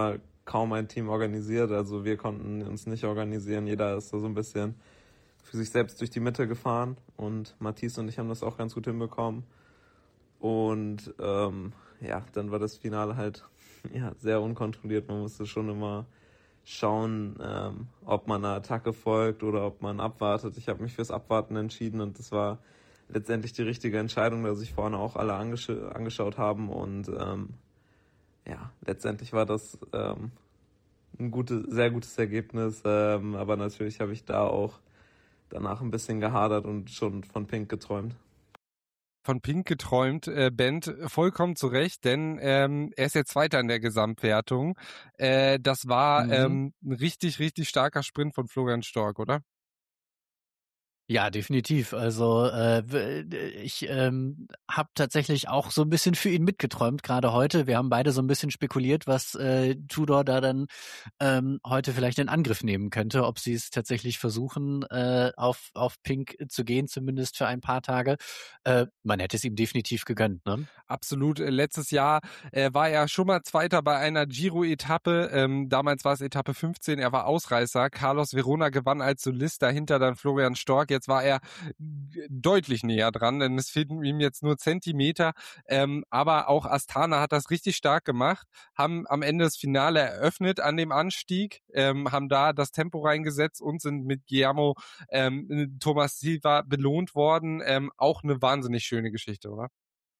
kaum ein Team organisiert. Also wir konnten uns nicht organisieren. Jeder ist da so ein bisschen für sich selbst durch die Mitte gefahren und Matthias und ich haben das auch ganz gut hinbekommen. Und ähm, ja, dann war das Finale halt ja sehr unkontrolliert. Man musste schon immer schauen, ähm, ob man einer Attacke folgt oder ob man abwartet. Ich habe mich fürs Abwarten entschieden und das war letztendlich die richtige Entscheidung, dass sich vorne auch alle angesch- angeschaut haben und ähm, ja, letztendlich war das ähm, ein gutes, sehr gutes Ergebnis, ähm, aber natürlich habe ich da auch danach ein bisschen gehadert und schon von Pink geträumt. Von Pink geträumt, äh, Bent, vollkommen zu Recht, denn ähm, er ist jetzt Zweiter in der Gesamtwertung. Äh, das war Mhm. ähm, ein richtig, richtig starker Sprint von Florian Stork, oder? Ja, definitiv. Also äh, w- ich ähm, habe tatsächlich auch so ein bisschen für ihn mitgeträumt, gerade heute. Wir haben beide so ein bisschen spekuliert, was äh, Tudor da dann ähm, heute vielleicht in Angriff nehmen könnte, ob sie es tatsächlich versuchen, äh, auf auf Pink zu gehen, zumindest für ein paar Tage. Äh, man hätte es ihm definitiv gegönnt, ne? Absolut. Äh, Letztes Jahr äh, war er schon mal Zweiter bei einer Giro-Etappe. Ähm, damals war es Etappe fünfzehn. Er war Ausreißer. Carlos Verona gewann als Solist, dahinter dann Florian Stork. Jetzt war er deutlich näher dran, denn es fehlten ihm jetzt nur Zentimeter. Ähm, aber auch Astana hat das richtig stark gemacht, haben am Ende das Finale eröffnet an dem Anstieg, ähm, haben da das Tempo reingesetzt und sind mit Guillermo ähm, Thomas Silva belohnt worden. Ähm, auch eine wahnsinnig schöne Geschichte, oder?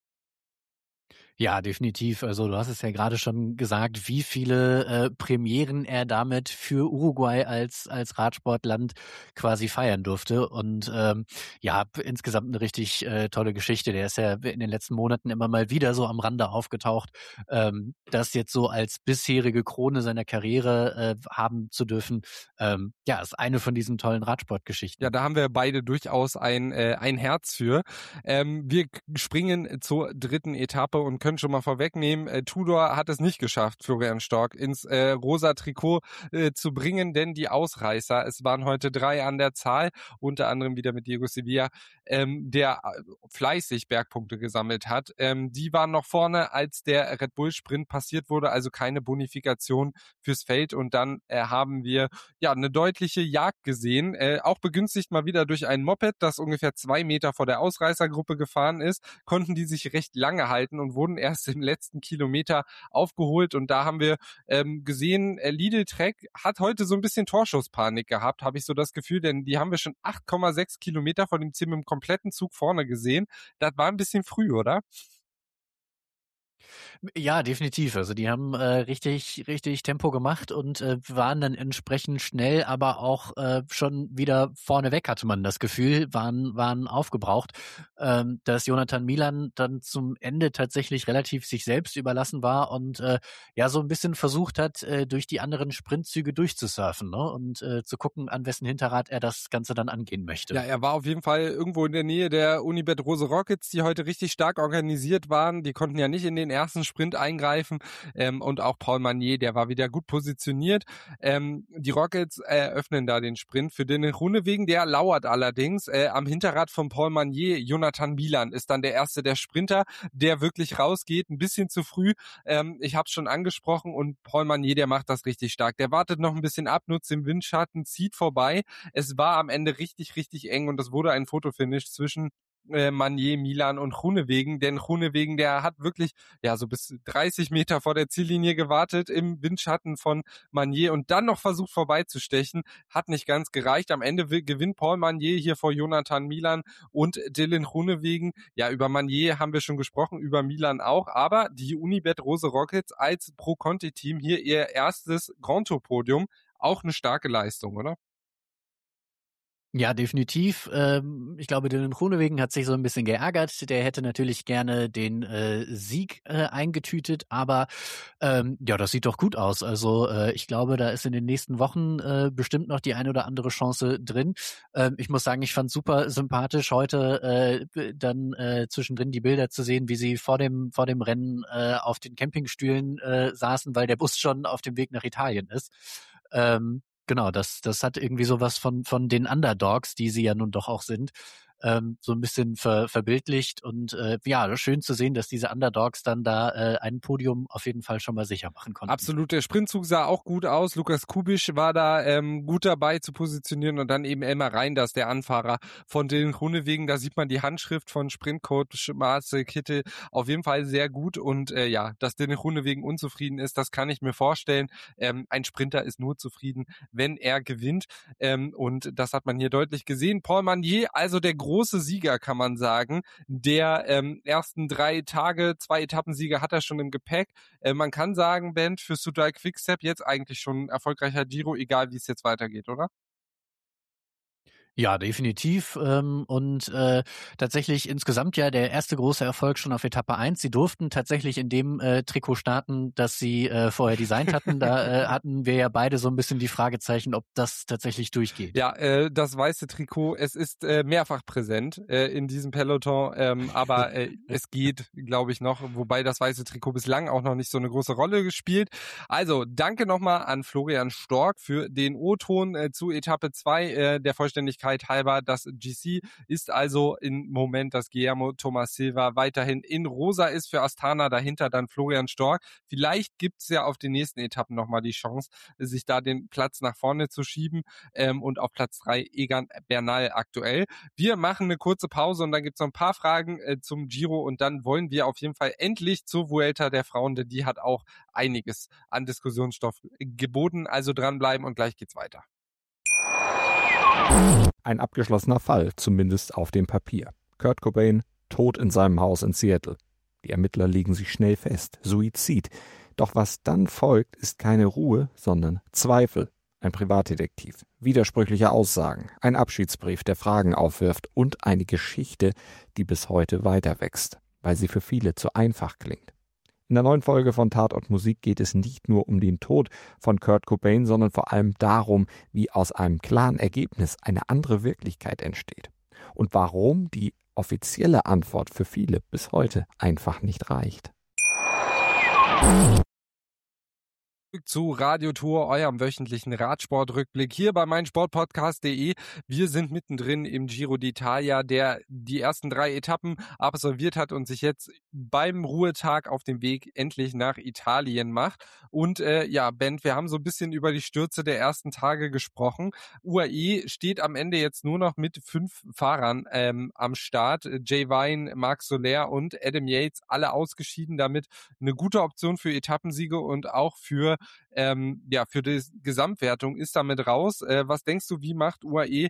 Ja, definitiv. Also du hast es ja gerade schon gesagt, wie viele äh, Premieren er damit für Uruguay als als Radsportland quasi feiern durfte. Und ähm, ja, insgesamt eine richtig äh, tolle Geschichte. Der ist ja in den letzten Monaten immer mal wieder so am Rande aufgetaucht. Ähm, das jetzt so als bisherige Krone seiner Karriere äh, haben zu dürfen, ähm, ja, ist eine von diesen tollen Radsportgeschichten. Ja, da haben wir beide durchaus ein äh, ein Herz für. Ähm, wir k- springen zur dritten Etappe und können schon mal vorwegnehmen, äh, Tudor hat es nicht geschafft, Florian Stork ins äh, rosa Trikot äh, zu bringen, denn die Ausreißer, es waren heute drei an der Zahl, unter anderem wieder mit Diego Sevilla, ähm, der äh, fleißig Bergpunkte gesammelt hat. Ähm, die waren noch vorne, als der Red Bull Sprint passiert wurde, also keine Bonifikation fürs Feld und dann äh, haben wir ja eine deutliche Jagd gesehen, äh, auch begünstigt mal wieder durch ein Moped, das ungefähr zwei Meter vor der Ausreißergruppe gefahren ist, konnten die sich recht lange halten und wurden erst im letzten Kilometer aufgeholt und da haben wir ähm, gesehen, äh, Lidl Trek hat heute so ein bisschen Torschusspanik gehabt, habe ich so das Gefühl, denn die haben wir schon acht Komma sechs Kilometer von dem Ziel mit dem kompletten Zug vorne gesehen. Das war ein bisschen früh, oder? Ja, definitiv. Also die haben äh, richtig, richtig Tempo gemacht und äh, waren dann entsprechend schnell, aber auch äh, schon wieder vorne weg, hatte man das Gefühl, waren, waren aufgebraucht. Ähm, dass Jonathan Milan dann zum Ende tatsächlich relativ sich selbst überlassen war und äh, ja so ein bisschen versucht hat, äh, durch die anderen Sprintzüge durchzusurfen, ne? Und äh, zu gucken, an wessen Hinterrad er das Ganze dann angehen möchte. Ja, er war auf jeden Fall irgendwo in der Nähe der Unibet Rose Rockets, die heute richtig stark organisiert waren. Die konnten ja nicht in den ersten Sprint eingreifen. Ähm, und auch Paul Magnier, der war wieder gut positioniert. Ähm, die Rockets eröffnen da den Sprint. Für den Groenewegen, der lauert allerdings. Äh, am Hinterrad von Paul Magnier, Jonathan Milan ist dann der erste der Sprinter, der wirklich rausgeht. Ein bisschen zu früh. Ähm, ich habe es schon angesprochen. Und Paul Magnier, der macht das richtig stark. Der wartet noch ein bisschen ab, nutzt den Windschatten, zieht vorbei. Es war am Ende richtig, richtig eng und das wurde ein Fotofinish zwischen äh, Magnier, Milan und Groenewegen, denn Groenewegen, der hat wirklich ja so bis dreißig Meter vor der Ziellinie gewartet im Windschatten von Magnier und dann noch versucht vorbeizustechen, hat nicht ganz gereicht. Am Ende will, gewinnt Paul Magnier hier vor Jonathan Milan und Dylan Groenewegen. Ja, über Magnier haben wir schon gesprochen, über Milan auch, aber die Unibet Rose Rockets als Pro-Conti-Team hier ihr erstes Grand Tour-Podium, auch eine starke Leistung, oder? Ja, definitiv. Ähm, ich glaube, Dylan Groenewegen hat sich so ein bisschen geärgert. Der hätte natürlich gerne den äh, Sieg äh, eingetütet, aber ähm, ja, das sieht doch gut aus. Also äh, ich glaube, da ist in den nächsten Wochen äh, bestimmt noch die eine oder andere Chance drin. Ähm, ich muss sagen, ich fand super sympathisch heute äh, dann äh, zwischendrin die Bilder zu sehen, wie sie vor dem vor dem Rennen äh, auf den Campingstühlen äh, saßen, weil der Bus schon auf dem Weg nach Italien ist. Ähm, Genau, das, das hat irgendwie sowas von, von den Underdogs, die sie ja nun doch auch sind. ähm, so ein bisschen ver, verbildlicht. Und äh, ja, schön zu sehen, dass diese Underdogs dann da äh, ein Podium auf jeden Fall schon mal sicher machen konnten. Absolut, der Sprintzug sah auch gut aus. Lukas Kubisch war da ähm, gut dabei zu positionieren und dann eben Elmar Reinders, der Anfahrer von den Groenewegen. Da sieht man die Handschrift von Sprintcoach Marcel Kittel auf jeden Fall sehr gut. Und äh, ja, dass der Groenewegen unzufrieden ist, das kann ich mir vorstellen. Ähm, ein Sprinter ist nur zufrieden, wenn er gewinnt. Ähm, und das hat man hier deutlich gesehen. Paul Manier, also der große Sieger, kann man sagen. Der ähm, ersten drei Tage, zwei Etappensieger hat er schon im Gepäck. Äh, man kann sagen, Ben, für Sudal Quickstep jetzt eigentlich schon ein erfolgreicher Giro, egal wie es jetzt weitergeht, oder? Ja, definitiv. Ähm, und äh, tatsächlich insgesamt ja der erste große Erfolg schon auf Etappe eins. Sie durften tatsächlich in dem äh, Trikot starten, das sie äh, vorher designt hatten. Da äh, hatten wir ja beide so ein bisschen die Fragezeichen, ob das tatsächlich durchgeht. Ja, äh, das weiße Trikot, es ist äh, mehrfach präsent äh, in diesem Peloton, ähm, aber äh, es geht, glaube ich, noch, wobei das weiße Trikot bislang auch noch nicht so eine große Rolle gespielt. Also, danke nochmal an Florian Stork für den O-Ton äh, zu Etappe zwei, äh, der Vollständigkeit halber. Das G C ist also im Moment, dass Guillermo Thomas Silva weiterhin in Rosa ist für Astana, dahinter dann Florian Stork. Vielleicht gibt's ja auf den nächsten Etappen nochmal die Chance, sich da den Platz nach vorne zu schieben, ähm, und auf Platz drei Egan Bernal aktuell. Wir machen eine kurze Pause und dann gibt's noch ein paar Fragen äh, zum Giro und dann wollen wir auf jeden Fall endlich zur Vuelta der Frauen, denn die hat auch einiges an Diskussionsstoff geboten. Also dranbleiben und gleich geht's weiter. Ein abgeschlossener Fall, zumindest auf dem Papier. Kurt Cobain tot in seinem Haus in Seattle. Die Ermittler legen sich schnell fest. Suizid. Doch was dann folgt, ist keine Ruhe, sondern Zweifel. Ein Privatdetektiv, widersprüchliche Aussagen, ein Abschiedsbrief, der Fragen aufwirft und eine Geschichte, die bis heute weiter wächst, weil sie für viele zu einfach klingt. In der neuen Folge von Tatort Musik geht es nicht nur um den Tod von Kurt Cobain, sondern vor allem darum, wie aus einem klaren Ergebnis eine andere Wirklichkeit entsteht. Und warum die offizielle Antwort für viele bis heute einfach nicht reicht. Zu Radiotour, eurem wöchentlichen Radsportrückblick hier bei meinsportpodcast punkt de. Wir sind mittendrin im Giro d'Italia, der die ersten drei Etappen absolviert hat und sich jetzt beim Ruhetag auf dem Weg endlich nach Italien macht. Und äh, ja, Ben, wir haben so ein bisschen über die Stürze der ersten Tage gesprochen. U A E steht am Ende jetzt nur noch mit fünf Fahrern ähm, am Start. Jay Vine, Marc Soler und Adam Yates, alle ausgeschieden, damit eine gute Option für Etappensiege und auch für Ähm, ja, für die Gesamtwertung ist damit raus. Äh, was denkst du, wie macht U A E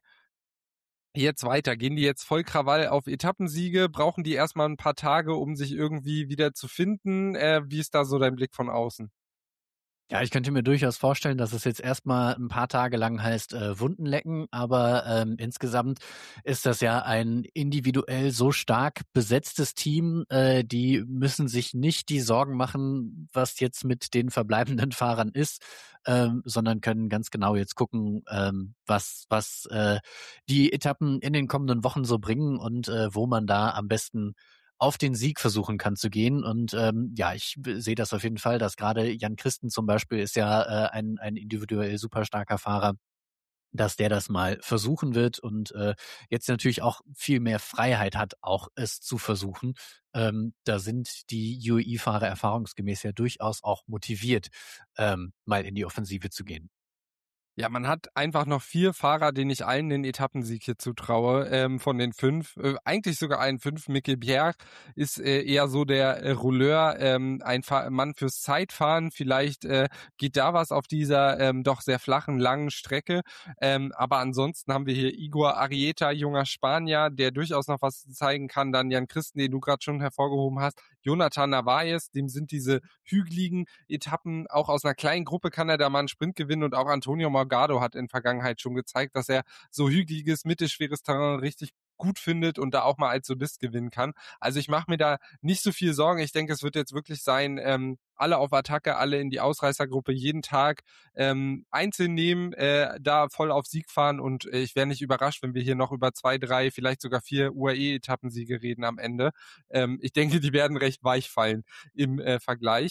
jetzt weiter? Gehen die jetzt voll Krawall auf Etappensiege? Brauchen die erstmal ein paar Tage, um sich irgendwie wieder zu finden? Äh, wie ist da so dein Blick von außen? Ja, ich könnte mir durchaus vorstellen, dass es jetzt erstmal ein paar Tage lang heißt äh, Wunden lecken, aber ähm, insgesamt ist das ja ein individuell so stark besetztes Team, äh, die müssen sich nicht die Sorgen machen, was jetzt mit den verbleibenden Fahrern ist, ähm, sondern können ganz genau jetzt gucken, ähm, was was äh, die Etappen in den kommenden Wochen so bringen und äh, wo man da am besten auf den Sieg versuchen kann zu gehen. Und ähm, ja, ich sehe das auf jeden Fall, dass gerade Jan Christen zum Beispiel ist ja äh, ein, ein individuell super starker Fahrer, dass der das mal versuchen wird und äh, jetzt natürlich auch viel mehr Freiheit hat, auch es zu versuchen. Ähm, da sind die U A E-Fahrer erfahrungsgemäß ja durchaus auch motiviert, ähm, mal in die Offensive zu gehen. Ja, man hat einfach noch vier Fahrer, denen ich allen den Etappensieg hier zutraue, ähm, von den fünf. Äh, eigentlich sogar einen fünf. Mikel Bjerg ist äh, eher so der äh, Rouleur, ähm, ein Fa- Mann fürs Zeitfahren. Vielleicht äh, geht da was auf dieser ähm, doch sehr flachen, langen Strecke. Ähm, aber ansonsten haben wir hier Igor Arrieta, junger Spanier, der durchaus noch was zeigen kann. Dann Jan Christen, den du gerade schon hervorgehoben hast. Jonathan Narvaez, dem sind diese hügeligen Etappen, auch aus einer kleinen Gruppe kann er da mal einen Sprint gewinnen und auch Antonio Morgado hat in Vergangenheit schon gezeigt, dass er so hügeliges, mittelschweres Terrain richtig gut findet und da auch mal als Solist gewinnen kann. Also ich mache mir da nicht so viel Sorgen. Ich denke, es wird jetzt wirklich sein, ähm, alle auf Attacke, alle in die Ausreißergruppe, jeden Tag ähm, einzeln nehmen, äh, da voll auf Sieg fahren und äh, ich wäre nicht überrascht, wenn wir hier noch über zwei, drei, vielleicht sogar vier U A E-Etappensiege reden am Ende. Ähm, ich denke, die werden recht weich fallen im äh, Vergleich.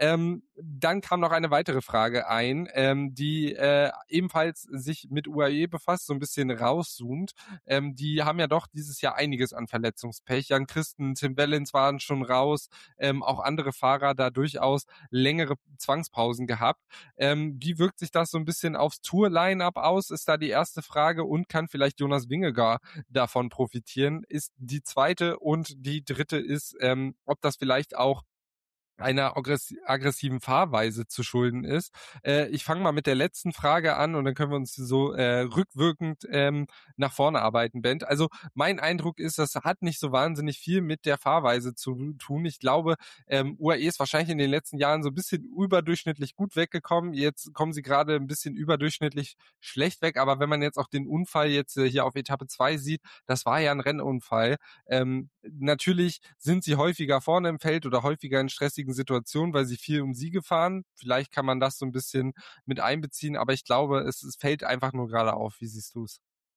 Ähm, dann kam noch eine weitere Frage ein, ähm, die äh, ebenfalls sich mit U A E befasst, so ein bisschen rauszoomt. Ähm, die haben ja doch dieses Jahr einiges an Verletzungspech. Jan Christen, Tim Wellens waren schon raus, ähm, auch andere Fahrer da durchaus längere Zwangspausen gehabt. Ähm, wie wirkt sich das so ein bisschen aufs Tour-Line-Up aus, ist da die erste Frage, und kann vielleicht Jonas Vingegaard davon profitieren, ist die zweite, und die dritte ist, ähm, ob das vielleicht auch einer aggressi- aggressiven Fahrweise zu schulden ist. Äh, ich fange mal mit der letzten Frage an und dann können wir uns so äh, rückwirkend ähm, nach vorne arbeiten, Bent. Also mein Eindruck ist, das hat nicht so wahnsinnig viel mit der Fahrweise zu tun. Ich glaube, ähm, U A E ist wahrscheinlich in den letzten Jahren so ein bisschen überdurchschnittlich gut weggekommen. Jetzt kommen sie gerade ein bisschen überdurchschnittlich schlecht weg, aber wenn man jetzt auch den Unfall jetzt äh, hier auf Etappe zwei sieht, das war ja ein Rennunfall. Ähm, natürlich sind sie häufiger vorne im Feld oder häufiger in stressigen Situationen, weil sie viel um Siege fahren. Vielleicht kann man das so ein bisschen mit einbeziehen, aber ich glaube, es, es fällt einfach nur gerade auf. Wie siehst du es?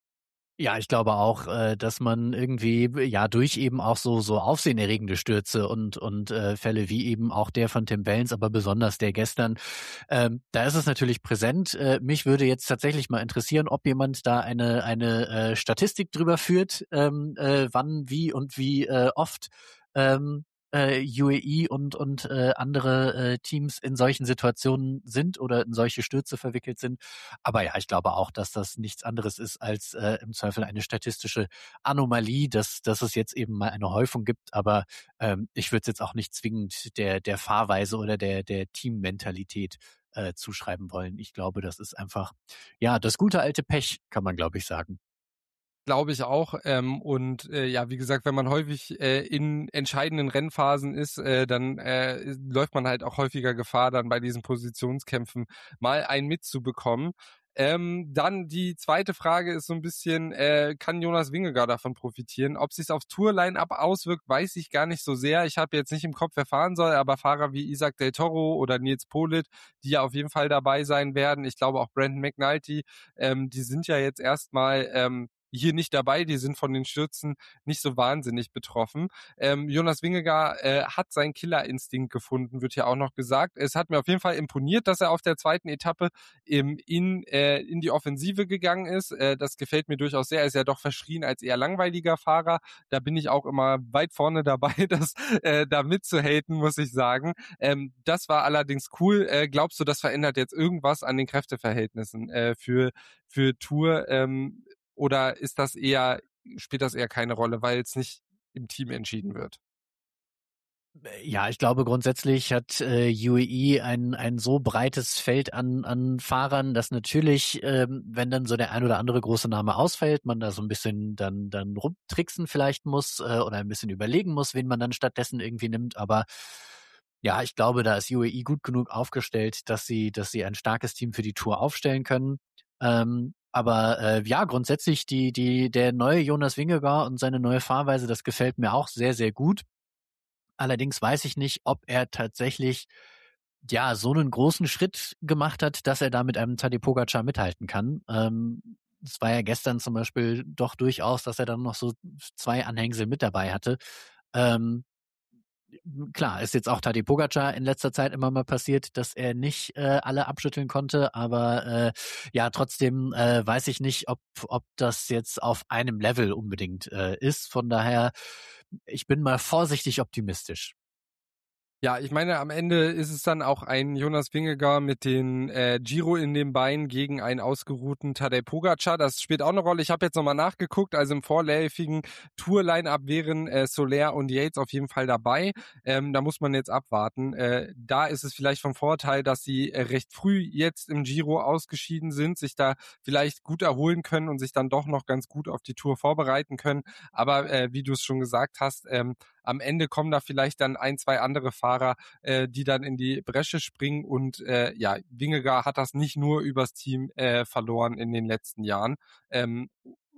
Ja, ich glaube auch, äh, dass man irgendwie ja durch eben auch so so aufsehenerregende Stürze und und äh, Fälle wie eben auch der von Tim Wellens, aber besonders der gestern, ähm, da ist es natürlich präsent. Äh, mich würde jetzt tatsächlich mal interessieren, ob jemand da eine eine äh, Statistik drüber führt, ähm, äh, wann, wie und wie äh, oft ähm, äh, U A E und und äh, andere äh, Teams in solchen Situationen sind oder in solche Stürze verwickelt sind. Aber ja, ich glaube auch, dass das nichts anderes ist als äh, im Zweifel eine statistische Anomalie, dass, dass es jetzt eben mal eine Häufung gibt. Aber ähm, ich würde es jetzt auch nicht zwingend der, der Fahrweise oder der, der Teammentalität äh, zuschreiben wollen. Ich glaube, das ist einfach, ja, das gute alte Pech, kann man, glaube ich, sagen. Glaube ich auch. Ähm, und äh, ja, wie gesagt, wenn man häufig äh, in entscheidenden Rennphasen ist, äh, dann äh, läuft man halt auch häufiger Gefahr, dann bei diesen Positionskämpfen mal einen mitzubekommen. Ähm, dann die zweite Frage ist so ein bisschen, äh, kann Jonas Vingegaard davon profitieren? Ob sich aufs Tour-Line-Up auswirkt, weiß ich gar nicht so sehr. Ich habe jetzt nicht im Kopf, wer fahren soll, aber Fahrer wie Isaac Del Toro oder Nils Politt, die ja auf jeden Fall dabei sein werden. Ich glaube auch Brandon McNulty, ähm, die sind ja jetzt erstmal ähm, hier nicht dabei, die sind von den Stürzen nicht so wahnsinnig betroffen. Ähm, Jonas Vingegaard äh, hat seinen Killerinstinkt gefunden, wird ja auch noch gesagt. Es hat mir auf jeden Fall imponiert, dass er auf der zweiten Etappe im, in, äh, in die Offensive gegangen ist. Äh, das gefällt mir durchaus sehr. Er ist ja doch verschrien als eher langweiliger Fahrer. Da bin ich auch immer weit vorne dabei, das äh, da mitzuhaten, muss ich sagen. Ähm, das war allerdings cool. Äh, glaubst du, das verändert jetzt irgendwas an den Kräfteverhältnissen äh, für, für Tour? Ähm, oder ist das eher, spielt das eher keine Rolle, weil es nicht im Team entschieden wird? Ja, ich glaube, grundsätzlich hat äh, U A E ein ein so breites Feld an an Fahrern, dass natürlich, ähm, wenn dann so der ein oder andere große Name ausfällt, man da so ein bisschen dann dann rumtricksen vielleicht muss äh, oder ein bisschen überlegen muss, wen man dann stattdessen irgendwie nimmt. Aber ja, ich glaube, da ist U A E gut genug aufgestellt, dass sie dass sie ein starkes Team für die Tour aufstellen können. Ähm, aber äh, ja, grundsätzlich die die der neue Jonas Vingegaard und seine neue Fahrweise, das gefällt mir auch sehr sehr gut. Allerdings weiß ich nicht, ob er tatsächlich ja so einen großen Schritt gemacht hat, dass er da mit einem Tadej Pogačar mithalten kann. Ähm, es war ja gestern zum Beispiel doch durchaus, dass er dann noch so zwei Anhängsel mit dabei hatte. Ähm, klar, ist jetzt auch Tadej Pogačar in letzter Zeit immer mal passiert, dass er nicht äh, alle abschütteln konnte, aber äh, ja, trotzdem äh, weiß ich nicht, ob ob das jetzt auf einem Level unbedingt äh, ist. Von daher, ich bin mal vorsichtig optimistisch. Ja, ich meine, am Ende ist es dann auch ein Jonas Vingegaard mit den äh, Giro in den Beinen gegen einen ausgeruhten Tadej Pogačar. Das spielt auch eine Rolle. Ich habe jetzt nochmal nachgeguckt. Also im vorläufigen Tour-Line-Up wären äh, Soler und Yates auf jeden Fall dabei. Ähm, da muss man jetzt abwarten. Äh, da ist es vielleicht vom Vorteil, dass sie äh, recht früh jetzt im Giro ausgeschieden sind, sich da vielleicht gut erholen können und sich dann doch noch ganz gut auf die Tour vorbereiten können. Aber äh, wie du es schon gesagt hast, ähm, am Ende kommen da vielleicht dann ein, zwei andere Fahrer, äh, die dann in die Bresche springen, und äh, ja, Vingegaard hat das nicht nur übers Team äh, verloren in den letzten Jahren. Ähm,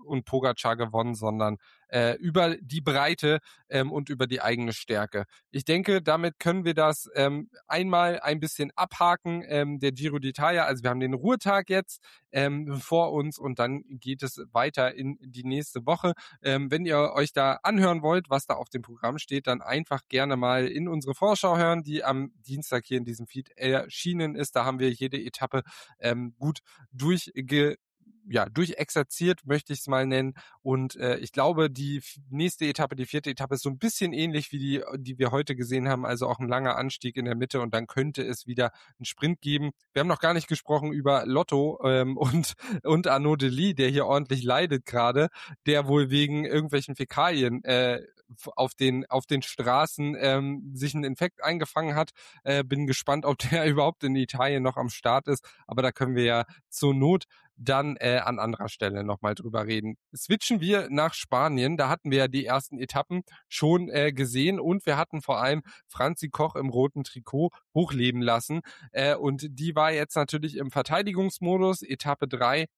und Pogačar gewonnen, sondern äh, über die Breite ähm, und über die eigene Stärke. Ich denke, damit können wir das ähm, einmal ein bisschen abhaken, ähm, der Giro d'Italia. Also wir haben den Ruhetag jetzt ähm, vor uns und dann geht es weiter in die nächste Woche. Ähm, wenn ihr euch da anhören wollt, was da auf dem Programm steht, dann einfach gerne mal in unsere Vorschau hören, die am Dienstag hier in diesem Feed erschienen ist. Da haben wir jede Etappe ähm, gut durchge ja, durchexerziert, möchte ich es mal nennen. Und äh, ich glaube, die nächste Etappe, die vierte Etappe, ist so ein bisschen ähnlich wie die, die wir heute gesehen haben. Also auch ein langer Anstieg in der Mitte und dann könnte es wieder einen Sprint geben. Wir haben noch gar nicht gesprochen über Lotto ähm, und und Arnaud Delis, der hier ordentlich leidet gerade, der wohl wegen irgendwelchen Fäkalien äh, auf den auf den Straßen ähm, sich einen Infekt eingefangen hat. Äh, bin gespannt, ob der überhaupt in Italien noch am Start ist. Aber da können wir ja zur Not dann äh, an anderer Stelle nochmal drüber reden. Switchen wir nach Spanien. Da hatten wir ja die ersten Etappen schon äh, gesehen und wir hatten vor allem Franzi Koch im roten Trikot hochleben lassen. Äh, und die war jetzt natürlich im Verteidigungsmodus. Etappe drei.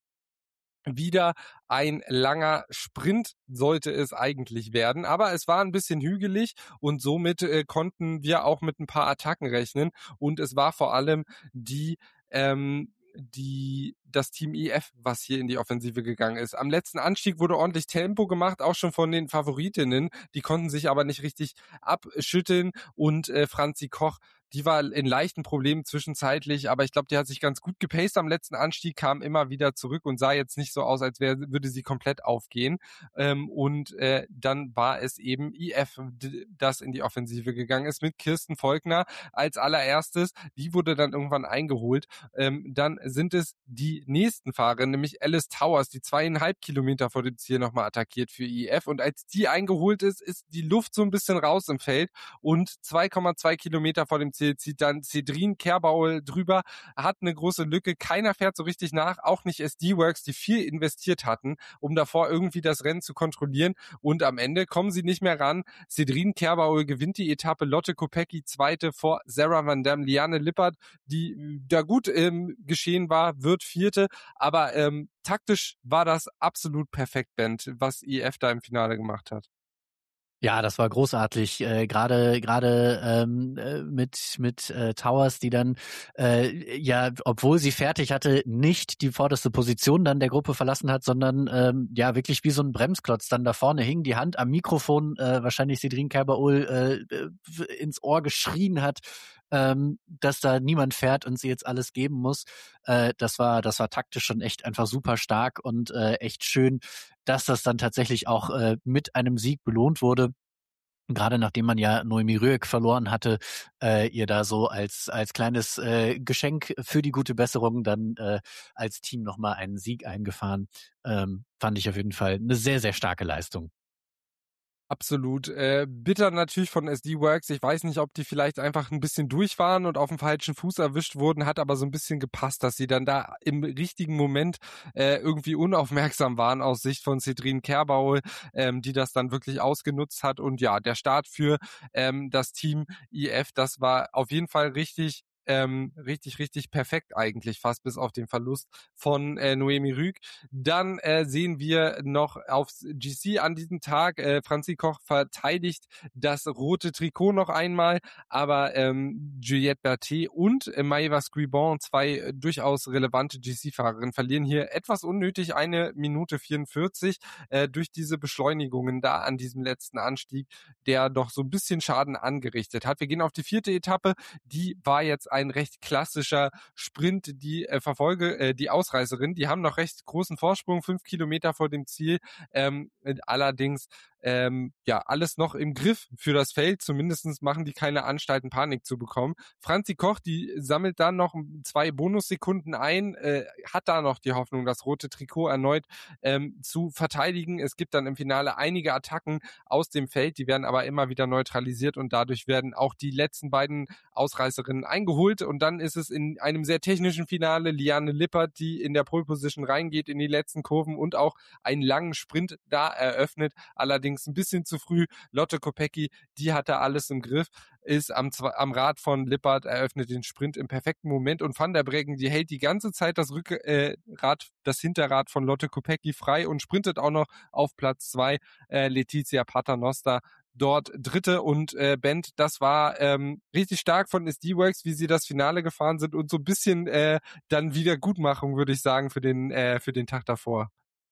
Wieder ein langer Sprint sollte es eigentlich werden, aber es war ein bisschen hügelig und somit äh, konnten wir auch mit ein paar Attacken rechnen und es war vor allem die ähm, die das Team I F, was hier in die Offensive gegangen ist. Am letzten Anstieg wurde ordentlich Tempo gemacht, auch schon von den Favoritinnen. Die konnten sich aber nicht richtig abschütteln und äh, Franzi Koch, die war in leichten Problemen zwischenzeitlich, aber ich glaube, die hat sich ganz gut gepaced am letzten Anstieg, kam immer wieder zurück und sah jetzt nicht so aus, als wäre, würde sie komplett aufgehen. Ähm, und äh, dann war es eben I F, das in die Offensive gegangen ist mit Kirsten Volkner als allererstes. Die wurde dann irgendwann eingeholt. Ähm, dann sind es die nächsten Fahrer, nämlich Alice Towers, die zweieinhalb Kilometer vor dem Ziel nochmal attackiert für I F. Und als die eingeholt ist, ist die Luft so ein bisschen raus im Feld und zwei Komma zwei Kilometer vor dem Ziel zieht dann Cedrine Kerbaul drüber, hat eine große Lücke, keiner fährt so richtig nach, auch nicht S D-Works, die viel investiert hatten, um davor irgendwie das Rennen zu kontrollieren und am Ende kommen sie nicht mehr ran. Cedrine Kerbaul gewinnt die Etappe, Lotte Kopecky zweite vor Sarah Van Dam, Liane Lippert, die da gut ähm, geschehen war, wird vierte, aber ähm, taktisch war das absolut perfekt, Bent, was I F da im Finale gemacht hat. Ja, das war großartig. Äh, gerade gerade ähm, äh, mit mit äh, Towers, die dann äh, ja, obwohl sie fertig hatte, nicht die vorderste Position dann der Gruppe verlassen hat, sondern ähm, ja wirklich wie so ein Bremsklotz dann da vorne hing, die Hand am Mikrofon, äh, wahrscheinlich Cedrine Kerbaul äh, ins Ohr geschrien hat, ähm, dass da niemand fährt und sie jetzt alles geben muss. Äh, das war das war taktisch schon echt einfach super stark und äh, echt schön, dass das dann tatsächlich auch äh, mit einem Sieg belohnt wurde. Gerade nachdem man ja Noemi Rüegg verloren hatte, äh, ihr da so als als kleines äh, Geschenk für die gute Besserung dann äh, als Team nochmal einen Sieg eingefahren. Ähm, fand ich auf jeden Fall eine sehr, sehr starke Leistung. Absolut. Äh, bitter natürlich von S D-Works. Ich weiß nicht, ob die vielleicht einfach ein bisschen durch waren und auf dem falschen Fuß erwischt wurden, hat aber so ein bisschen gepasst, dass sie dann da im richtigen Moment äh, irgendwie unaufmerksam waren aus Sicht von Cedrine Kerbaul, ähm, die das dann wirklich ausgenutzt hat. Und ja, der Start für ähm, das Team I F, das war auf jeden Fall richtig Ähm, richtig, richtig perfekt eigentlich, fast bis auf den Verlust von äh, Noemi Rüegg. Dann äh, sehen wir noch aufs G C an diesem Tag, äh, Franzi Koch verteidigt das rote Trikot noch einmal, aber ähm, Juliette Berthet und äh, Maëva Scribon, zwei äh, durchaus relevante G C-Fahrerinnen, verlieren hier etwas unnötig eine Minute vierundvierzig äh, durch diese Beschleunigungen da an diesem letzten Anstieg, der doch so ein bisschen Schaden angerichtet hat. Wir gehen auf die vierte Etappe, die war jetzt ein recht klassischer Sprint, die äh, Verfolge, äh, die Ausreißerin, die haben noch recht großen Vorsprung, fünf Kilometer vor dem Ziel, ähm, allerdings ähm, ja, alles noch im Griff für das Feld, zumindest machen die keine Anstalten, Panik zu bekommen. Franzi Koch, die sammelt dann noch zwei Bonussekunden ein, äh, hat da noch die Hoffnung, das rote Trikot erneut ähm, zu verteidigen. Es gibt dann im Finale einige Attacken aus dem Feld, die werden aber immer wieder neutralisiert und dadurch werden auch die letzten beiden Ausreißerinnen eingeholt und dann ist es in einem sehr technischen Finale Liane Lippert, die in der Pole Position reingeht in die letzten Kurven und auch einen langen Sprint da eröffnet. Allerdings allerdings ein bisschen zu früh. Lotte Kopecky, die hatte alles im Griff, ist am, am Rad von Lippert, eröffnet den Sprint im perfekten Moment und Van der Breggen, die hält die ganze Zeit das Rück, äh, Rad, das Hinterrad von Lotte Kopecky frei und sprintet auch noch auf Platz zwei. Äh, Letizia Paternoster dort Dritte und äh, Bent, das war ähm, richtig stark von S D-Works, wie sie das Finale gefahren sind und so ein bisschen äh, dann Wiedergutmachung, würde ich sagen, für den äh, für den Tag davor.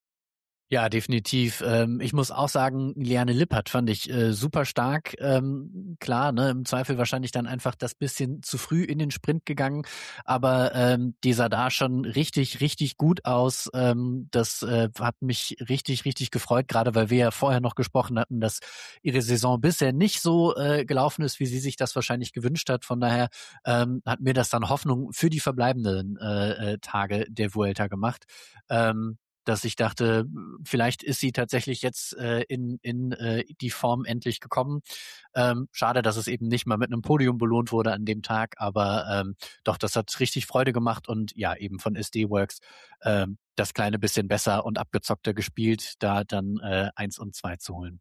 Ja, definitiv. Ähm, ich muss auch sagen, Liane Lippert fand ich äh, super stark. Ähm, klar, ne, im Zweifel wahrscheinlich dann einfach das bisschen zu früh in den Sprint gegangen, aber ähm, die sah da schon richtig, richtig gut aus. Ähm, das äh, hat mich richtig, richtig gefreut, gerade weil wir ja vorher noch gesprochen hatten, dass ihre Saison bisher nicht so äh, gelaufen ist, wie sie sich das wahrscheinlich gewünscht hat. Von daher ähm, hat mir das dann Hoffnung für die verbleibenden äh, äh, Tage der Vuelta gemacht. Ähm, dass ich dachte, vielleicht ist sie tatsächlich jetzt äh, in in äh, die Form endlich gekommen. Ähm, schade, dass es eben nicht mal mit einem Podium belohnt wurde an dem Tag, aber ähm, doch, das hat richtig Freude gemacht und ja, eben von S D-Works ähm, das kleine bisschen besser und abgezockter gespielt, da dann äh, eins und zwei zu holen.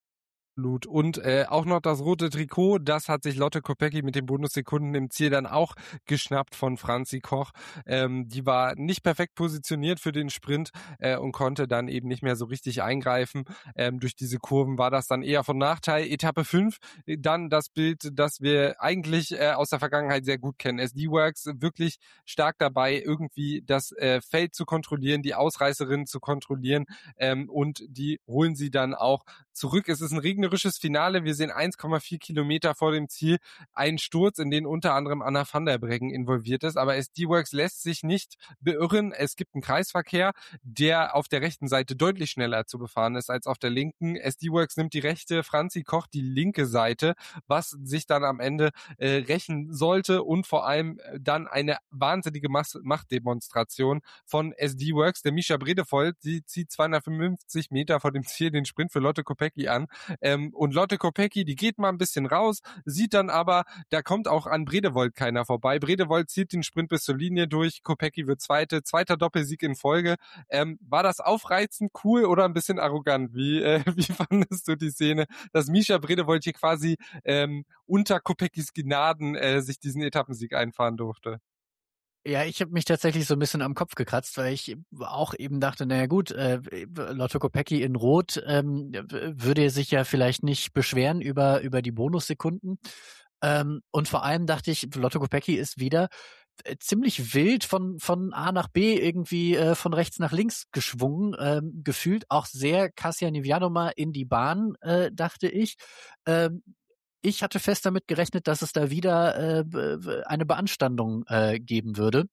Blut. Und äh, auch noch das rote Trikot, das hat sich Lotte Kopecky mit den Bonussekunden im Ziel dann auch geschnappt von Franzi Koch. Ähm, die war nicht perfekt positioniert für den Sprint äh, und konnte dann eben nicht mehr so richtig eingreifen. Ähm, durch diese Kurven war das dann eher von Nachteil. Etappe fünf, dann das Bild, das wir eigentlich äh, aus der Vergangenheit sehr gut kennen. S D-Works wirklich stark dabei, irgendwie das äh, Feld zu kontrollieren, die Ausreißerinnen zu kontrollieren ähm, und die holen sie dann auch zurück. Es ist ein regnerisches Finale. Wir sehen eins Komma vier Kilometer vor dem Ziel einen Sturz, in den unter anderem Anna van der Breggen involviert ist. Aber S D-Works lässt sich nicht beirren. Es gibt einen Kreisverkehr, der auf der rechten Seite deutlich schneller zu befahren ist als auf der linken. S D-Works nimmt die rechte, Franzi Koch die linke Seite, was sich dann am Ende äh, rächen sollte und vor allem dann eine wahnsinnige Mas- Machtdemonstration von S D-Works. Der Mischa Bredevold, die zieht zweihundertfünfundfünfzig Meter vor dem Ziel den Sprint für Lotte Kopecky an. Ähm, und Lotte Kopecky, die geht mal ein bisschen raus, sieht dann aber, da kommt auch an Bredevold keiner vorbei. Bredevold zieht den Sprint bis zur Linie durch, Kopecky wird Zweite, zweiter Doppelsieg in Folge. Ähm, war das aufreizend, cool oder ein bisschen arrogant? Wie, äh, wie fandest du die Szene, dass Mischa Bredevold hier quasi ähm, unter Kopeckys Gnaden äh, sich diesen Etappensieg einfahren durfte? Ja, ich habe mich tatsächlich so ein bisschen am Kopf gekratzt, weil ich auch eben dachte, naja gut, äh, Lotte Kopecky in Rot ähm, würde sich ja vielleicht nicht beschweren über über die Bonussekunden. Ähm, und vor allem dachte ich, Lotte Kopecky ist wieder äh, ziemlich wild von von A nach B irgendwie äh, von rechts nach links geschwungen, ähm, gefühlt auch sehr Kasia Niewiadoma in die Bahn, äh, dachte ich. Ähm, Ich hatte fest damit gerechnet, dass es da wieder äh, eine Beanstandung äh, geben würde.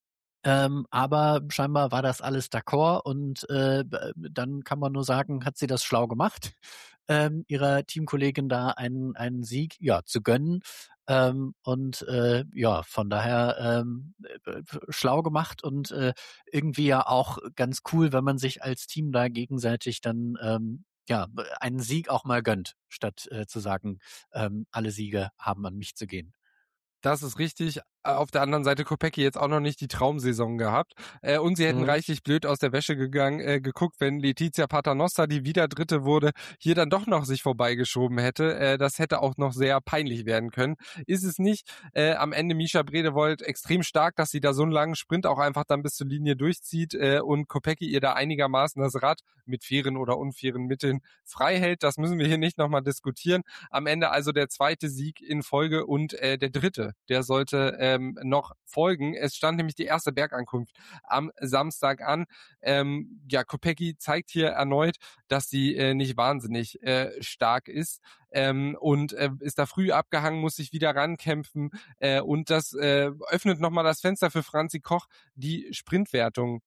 Ähm, aber scheinbar war das alles d'accord und äh, dann kann man nur sagen, hat sie das schlau gemacht, ähm, ihrer Teamkollegin da einen, einen Sieg ja zu gönnen. Ähm, und äh, ja, von daher ähm, äh, schlau gemacht und äh, irgendwie ja auch ganz cool, wenn man sich als Team da gegenseitig dann ähm, ja einen Sieg auch mal gönnt, statt äh, zu sagen, ähm, alle Siege haben an mich zu gehen. Das ist richtig. Auf der anderen Seite Kopecky jetzt auch noch nicht die Traumsaison gehabt. Äh, und sie hätten Mhm. reichlich blöd aus der Wäsche gegangen, äh, geguckt, wenn Letizia Paternoster, die wieder Dritte wurde, hier dann doch noch sich vorbeigeschoben hätte. Äh, das hätte auch noch sehr peinlich werden können. Ist es nicht. Äh, am Ende Mischa Bredevold extrem stark, dass sie da so einen langen Sprint auch einfach dann bis zur Linie durchzieht äh, und Kopecky ihr da einigermaßen das Rad mit fairen oder unfairen Mitteln frei hält. Das müssen wir hier nicht nochmal diskutieren. Am Ende also der zweite Sieg in Folge und äh, der dritte, der sollte ähm, noch folgen. Es stand nämlich die erste Bergankunft am Samstag an. Ähm, ja, Kopecky zeigt hier erneut, dass sie äh, nicht wahnsinnig äh, stark ist ähm, und äh, ist da früh abgehangen, muss sich wieder rankämpfen äh, und das äh, öffnet nochmal das Fenster für Franzi Koch, die Sprintwertung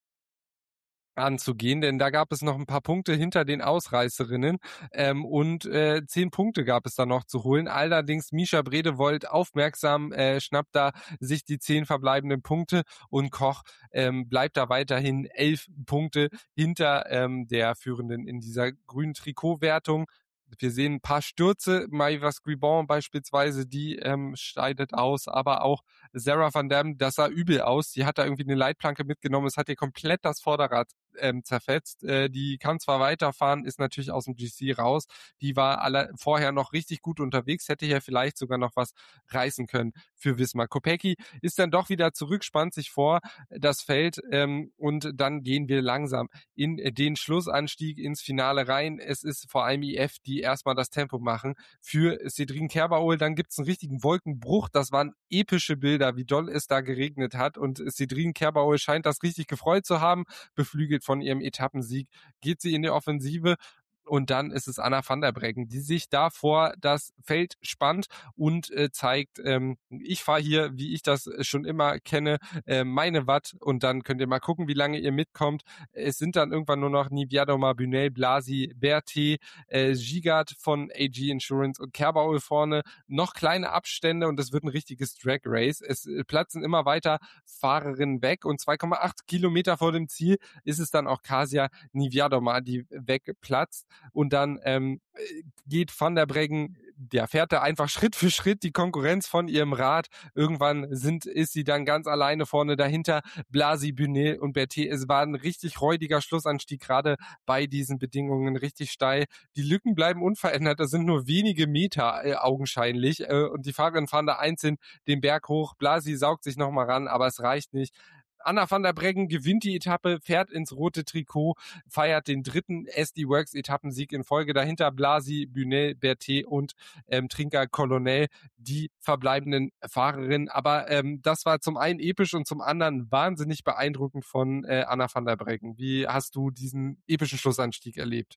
anzugehen, denn da gab es noch ein paar Punkte hinter den Ausreißerinnen ähm, und äh, zehn Punkte gab es da noch zu holen. Allerdings Mischa Bredevold aufmerksam äh, schnappt da sich die zehn verbleibenden Punkte und Koch ähm, bleibt da weiterhin elf Punkte hinter ähm, der Führenden in dieser grünen Trikotwertung. Wir sehen ein paar Stürze, Maïva Scribon beispielsweise, die ähm, scheidet aus, aber auch Sarah van Dam, das sah übel aus. Die hat da irgendwie eine Leitplanke mitgenommen, es hat ihr komplett das Vorderrad ähm, zerfetzt. Äh, die kann zwar weiterfahren, ist natürlich aus dem G C raus. Die war alle vorher noch richtig gut unterwegs, hätte ja vielleicht sogar noch was reißen können für Wismar. Kopecky ist dann doch wieder zurück, spannt sich vor das Feld ähm, und dann gehen wir langsam in den Schlussanstieg ins Finale rein. Es ist vor allem I F, die erstmal das Tempo machen für Cedric Kerbaol. Dann gibt es einen richtigen Wolkenbruch. Das waren epische Bilder, wie doll es da geregnet hat. Und Cedric Kerbaol scheint das richtig gefreut zu haben. Beflügelt von ihrem Etappensieg geht sie in die Offensive. Und dann ist es Anna van der Breggen, die sich davor das Feld spannt und äh, zeigt, ähm, ich fahre hier, wie ich das schon immer kenne, äh, meine Watt und dann könnt ihr mal gucken, wie lange ihr mitkommt. Es sind dann irgendwann nur noch Niviadoma, Bunel, Blasi, Berthe, äh, Gigard von A G Insurance und Kerbaol vorne. Noch kleine Abstände und es wird ein richtiges Drag Race. Es äh, platzen immer weiter Fahrerinnen weg und zwei Komma acht Kilometer vor dem Ziel ist es dann auch Kasia Niviadoma, die wegplatzt. Und dann ähm, geht Van der Breggen, der fährt da einfach Schritt für Schritt die Konkurrenz von ihrem Rad. Irgendwann sind ist sie dann ganz alleine vorne dahinter. Blasi, Bunel und Berthe. Es war ein richtig räudiger Schlussanstieg, gerade bei diesen Bedingungen richtig steil. Die Lücken bleiben unverändert. Das sind nur wenige Meter äh, augenscheinlich. Äh, und die Fahrerinnen fahren da einzeln den Berg hoch. Blasi saugt sich nochmal ran, aber es reicht nicht. Anna van der Breggen gewinnt die Etappe, fährt ins rote Trikot, feiert den dritten S D Works Etappensieg in Folge. Dahinter Blasi, Bunel, Berthe und ähm, Trinker Colonel, die verbleibenden Fahrerinnen. Aber ähm, das war zum einen episch und zum anderen wahnsinnig beeindruckend von äh, Anna van der Breggen. Wie hast du diesen epischen Schlussanstieg erlebt?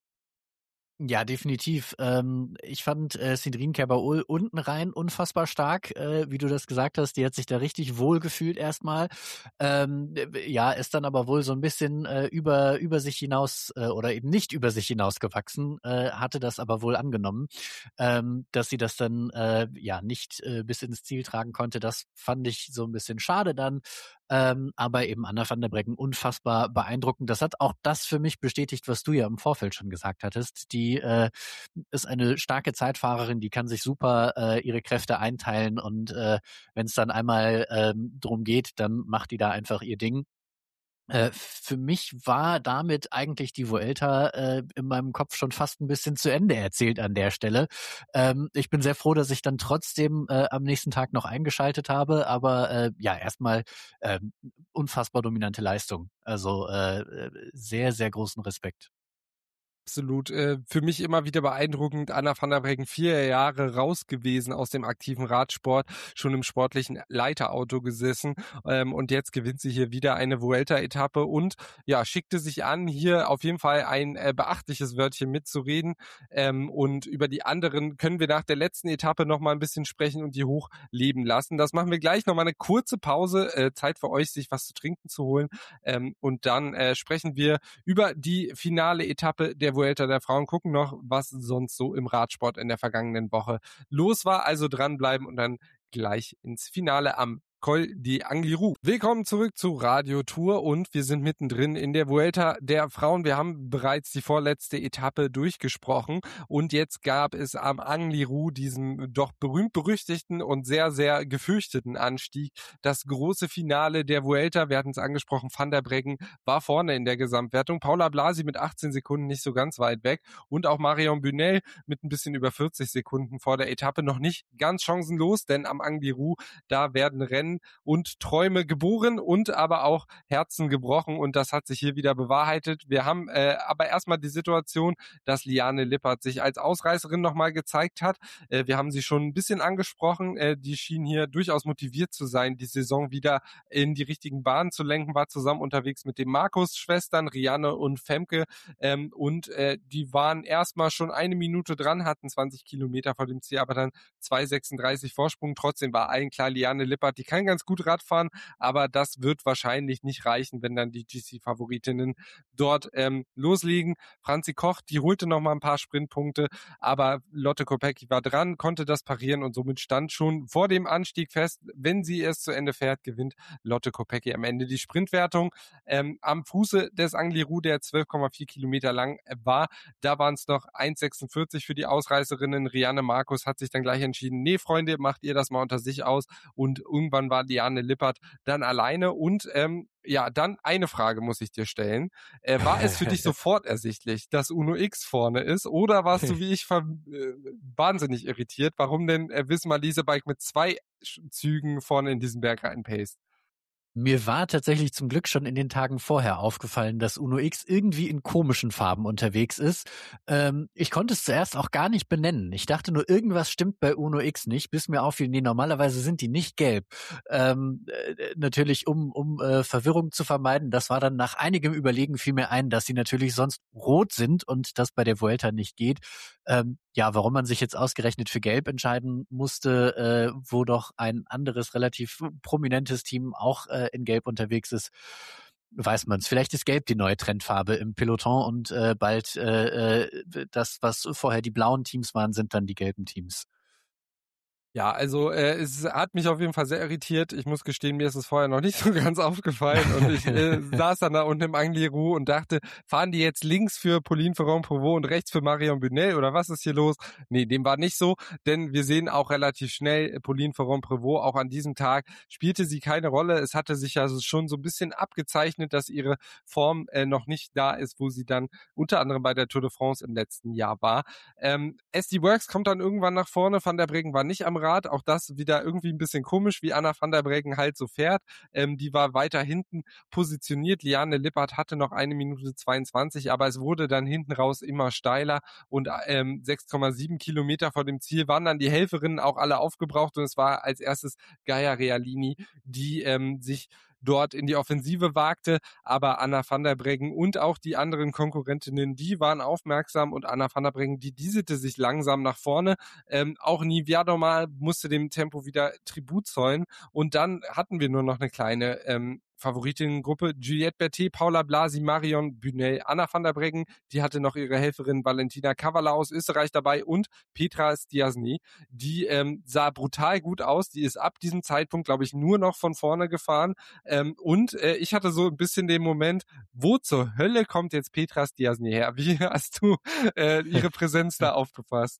Ja, definitiv. Ähm, ich fand äh, Cedric Kerbaol unten rein unfassbar stark, äh, wie du das gesagt hast. Die hat sich da richtig wohl gefühlt erstmal. Ähm, ja, ist dann aber wohl so ein bisschen äh, über über sich hinaus äh, oder eben nicht über sich hinaus gewachsen, äh, hatte das aber wohl angenommen, ähm, dass sie das dann äh, ja nicht äh, bis ins Ziel tragen konnte. Das fand ich so ein bisschen schade dann. Ähm, aber eben Anna van der Breggen unfassbar beeindruckend. Das hat auch das für mich bestätigt, was du ja im Vorfeld schon gesagt hattest. Die äh, ist eine starke Zeitfahrerin, die kann sich super äh, ihre Kräfte einteilen und äh, wenn es dann einmal ähm, drum geht, dann macht die da einfach ihr Ding. Äh, für mich war damit eigentlich die Vuelta äh, in meinem Kopf schon fast ein bisschen zu Ende erzählt an der Stelle. Ähm, ich bin sehr froh, dass ich dann trotzdem äh, am nächsten Tag noch eingeschaltet habe, aber äh, ja, erstmal äh, unfassbar dominante Leistung. Also äh, sehr, sehr großen Respekt. Absolut. Äh, für mich immer wieder beeindruckend. Anna van der Breggen, vier Jahre raus gewesen aus dem aktiven Radsport, schon im sportlichen Leiterauto gesessen ähm, und jetzt gewinnt sie hier wieder eine Vuelta-Etappe und ja, schickte sich an, hier auf jeden Fall ein äh, beachtliches Wörtchen mitzureden ähm, und über die anderen können wir nach der letzten Etappe noch mal ein bisschen sprechen und die hochleben lassen. Das machen wir gleich, noch mal eine kurze Pause, äh, Zeit für euch, sich was zu trinken zu holen ähm, und dann äh, sprechen wir über die finale Etappe der Vuelta der Frauen, gucken noch, was sonst so im Radsport in der vergangenen Woche los war. Also dranbleiben und dann gleich ins Finale am Col d'Angliru. Willkommen zurück zu Radio Tour und wir sind mittendrin in der Vuelta der Frauen. Wir haben bereits die vorletzte Etappe durchgesprochen und jetzt gab es am Angliru, diesem doch berühmt-berüchtigten und sehr, sehr gefürchteten Anstieg, das große Finale der Vuelta. Wir hatten es angesprochen, Van der Breggen war vorne in der Gesamtwertung. Paula Blasi mit achtzehn Sekunden nicht so ganz weit weg und auch Marion Bunel mit ein bisschen über vierzig Sekunden vor der Etappe noch nicht ganz chancenlos, denn am Angliru, da werden Rennen und Träume geboren und aber auch Herzen gebrochen und das hat sich hier wieder bewahrheitet. Wir haben äh, aber erstmal die Situation, dass Liane Lippert sich als Ausreißerin nochmal gezeigt hat. Äh, wir haben sie schon ein bisschen angesprochen, äh, die schien hier durchaus motiviert zu sein, die Saison wieder in die richtigen Bahnen zu lenken, war zusammen unterwegs mit den Markus-Schwestern, Rianne und Femke ähm, und äh, die waren erstmal schon eine Minute dran, hatten zwanzig Kilometer vor dem Ziel, aber dann zwei sechsunddreißig Vorsprung. Trotzdem war allen klar, Liane Lippert, die kann ganz gut Radfahren, aber das wird wahrscheinlich nicht reichen, wenn dann die G C-Favoritinnen dort ähm, loslegen. Franzi Koch, die holte noch mal ein paar Sprintpunkte, aber Lotte Kopecky war dran, konnte das parieren und somit stand schon vor dem Anstieg fest, wenn sie es zu Ende fährt, gewinnt Lotte Kopecky am Ende die Sprintwertung. Ähm, am Fuße des Angliru, der zwölf Komma vier Kilometer lang war, da waren es noch eins sechsundvierzig für die Ausreißerinnen. Rianne Markus hat sich dann gleich entschieden, nee Freunde, macht ihr das mal unter sich aus und irgendwann irgendwann war Liane Lippert dann alleine und ähm, ja, dann eine Frage muss ich dir stellen. Äh, war es für dich sofort ersichtlich, dass Uno X vorne ist oder warst du wie ich ver- äh, wahnsinnig irritiert, warum denn äh, Wismar Leasebike mit zwei Zügen vorne in diesen Berg reinpaced? Mir war tatsächlich zum Glück schon in den Tagen vorher aufgefallen, dass Uno X irgendwie in komischen Farben unterwegs ist. Ähm, ich konnte es zuerst auch gar nicht benennen. Ich dachte nur, irgendwas stimmt bei Uno X nicht, bis mir auffiel, nee, normalerweise sind die nicht gelb. Ähm, äh, natürlich, um, um äh, Verwirrung zu vermeiden. Das war dann nach einigem Überlegen fiel mir ein, dass sie natürlich sonst rot sind und das bei der Vuelta nicht geht. Ähm, ja, warum man sich jetzt ausgerechnet für Gelb entscheiden musste, äh, wo doch ein anderes relativ prominentes Team auch äh, in Gelb unterwegs ist, weiß man es. Vielleicht ist Gelb die neue Trendfarbe im Peloton und äh, bald äh, äh, das, was vorher die blauen Teams waren, sind dann die gelben Teams. Ja, also äh, es hat mich auf jeden Fall sehr irritiert. Ich muss gestehen, mir ist es vorher noch nicht so ganz aufgefallen und ich äh, saß dann da unten im Angliru und dachte, fahren die jetzt links für Pauline Ferrand-Prévot und rechts für Marion Bunel oder was ist hier los? Nee, dem war nicht so, denn wir sehen auch relativ schnell, Pauline Ferrand-Prévot, auch an diesem Tag spielte sie keine Rolle. Es hatte sich also schon so ein bisschen abgezeichnet, dass ihre Form äh, noch nicht da ist, wo sie dann unter anderem bei der Tour de France im letzten Jahr war. Ähm, S D Works kommt dann irgendwann nach vorne, Van der Breggen war nicht am Rad, auch das wieder irgendwie ein bisschen komisch, wie Anna van der Breggen halt so fährt. Ähm, die war weiter hinten positioniert. Liane Lippert hatte noch eine Minute zweiundzwanzig, aber es wurde dann hinten raus immer steiler und ähm, sechs Komma sieben Kilometer vor dem Ziel waren dann die Helferinnen auch alle aufgebraucht und es war als erstes Gaia Realini, die ähm, sich dort in die Offensive wagte, aber Anna van der Breggen und auch die anderen Konkurrentinnen, die waren aufmerksam und Anna van der Breggen, die dieselte sich langsam nach vorne. Ähm, auch Nivea musste dem Tempo wieder Tribut zollen und dann hatten wir nur noch eine kleine ähm, Favoritinnengruppe, Juliette Berthet, Paula Blasi, Marion Bunel, Anna van der Breggen, die hatte noch ihre Helferin Valentina Kavala aus Österreich dabei und Petra Stiassny, die ähm, sah brutal gut aus, die ist ab diesem Zeitpunkt, glaube ich, nur noch von vorne gefahren ähm, und äh, ich hatte so ein bisschen den Moment, wo zur Hölle kommt jetzt Petra Stiassny her? Wie hast du äh, ihre Präsenz da aufgefasst?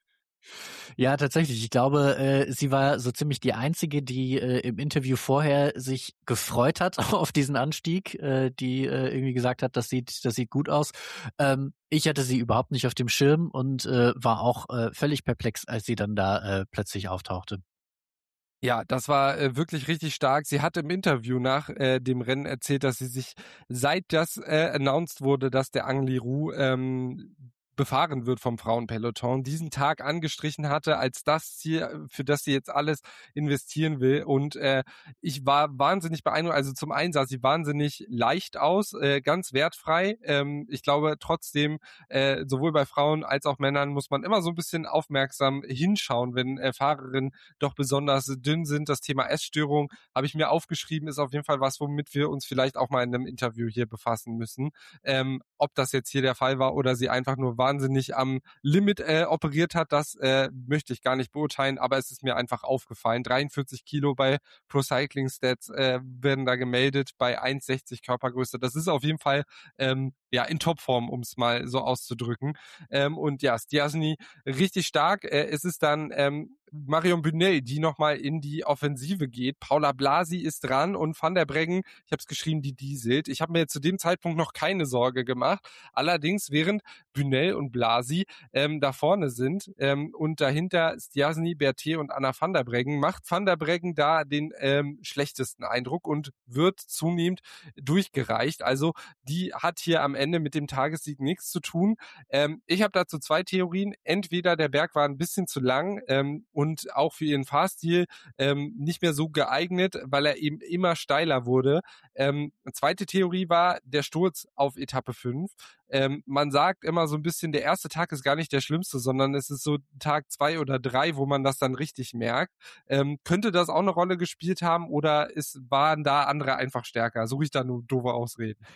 Ja, tatsächlich. Ich glaube, äh, sie war so ziemlich die Einzige, die äh, im Interview vorher sich gefreut hat auf diesen Anstieg, äh, die äh, irgendwie gesagt hat, das sieht, das sieht gut aus. Ähm, ich hatte sie überhaupt nicht auf dem Schirm und äh, war auch äh, völlig perplex, als sie dann da äh, plötzlich auftauchte. Ja, das war äh, wirklich richtig stark. Sie hat im Interview nach äh, dem Rennen erzählt, dass sie sich, seit das äh, announced wurde, dass der Angliru ähm, befahren wird vom Frauenpeloton, diesen Tag angestrichen hatte als das Ziel, für das sie jetzt alles investieren will. Und äh, ich war wahnsinnig beeindruckt. Also zum einen sah sie wahnsinnig leicht aus, äh, ganz wertfrei. Ähm, ich glaube trotzdem, äh, sowohl bei Frauen als auch Männern muss man immer so ein bisschen aufmerksam hinschauen, wenn äh, Fahrerinnen doch besonders dünn sind. Das Thema Essstörung habe ich mir aufgeschrieben, ist auf jeden Fall was, womit wir uns vielleicht auch mal in einem Interview hier befassen müssen. Ähm, ob das jetzt hier der Fall war oder sie einfach nur wahnsinnig am Limit äh, operiert hat, das äh, möchte ich gar nicht beurteilen, aber es ist mir einfach aufgefallen. dreiundvierzig Kilo bei Pro Cycling Stats äh, werden da gemeldet bei eins Komma sechzig Körpergröße. Das ist auf jeden Fall ähm, ja in Topform, um es mal so auszudrücken. Ähm, und ja, Stiassny richtig stark. Äh, es ist dann ähm, Marion Bunel, die nochmal in die Offensive geht. Paula Blasi ist dran und Van der Breggen, ich habe es geschrieben, die dieselt. Ich habe mir zu dem Zeitpunkt noch keine Sorge gemacht. Allerdings, während Bunel und Blasi ähm, da vorne sind ähm, und dahinter Stiassny, Berthet und Anna van der Breggen, macht Van der Breggen da den ähm, schlechtesten Eindruck und wird zunehmend durchgereicht. Also die hat hier am Ende mit dem Tagessieg nichts zu tun. Ähm, ich habe dazu zwei Theorien. Entweder der Berg war ein bisschen zu lang ähm, und auch für ihren Fahrstil ähm, nicht mehr so geeignet, weil er eben immer steiler wurde. Ähm, zweite Theorie war der Sturz auf Etappe fünf. Ähm, man sagt immer so ein bisschen, der erste Tag ist gar nicht der schlimmste, sondern es ist so Tag zwei oder drei, wo man das dann richtig merkt. Ähm, könnte das auch eine Rolle gespielt haben oder ist, waren da andere einfach stärker? Suche ich da nur doofe Ausreden?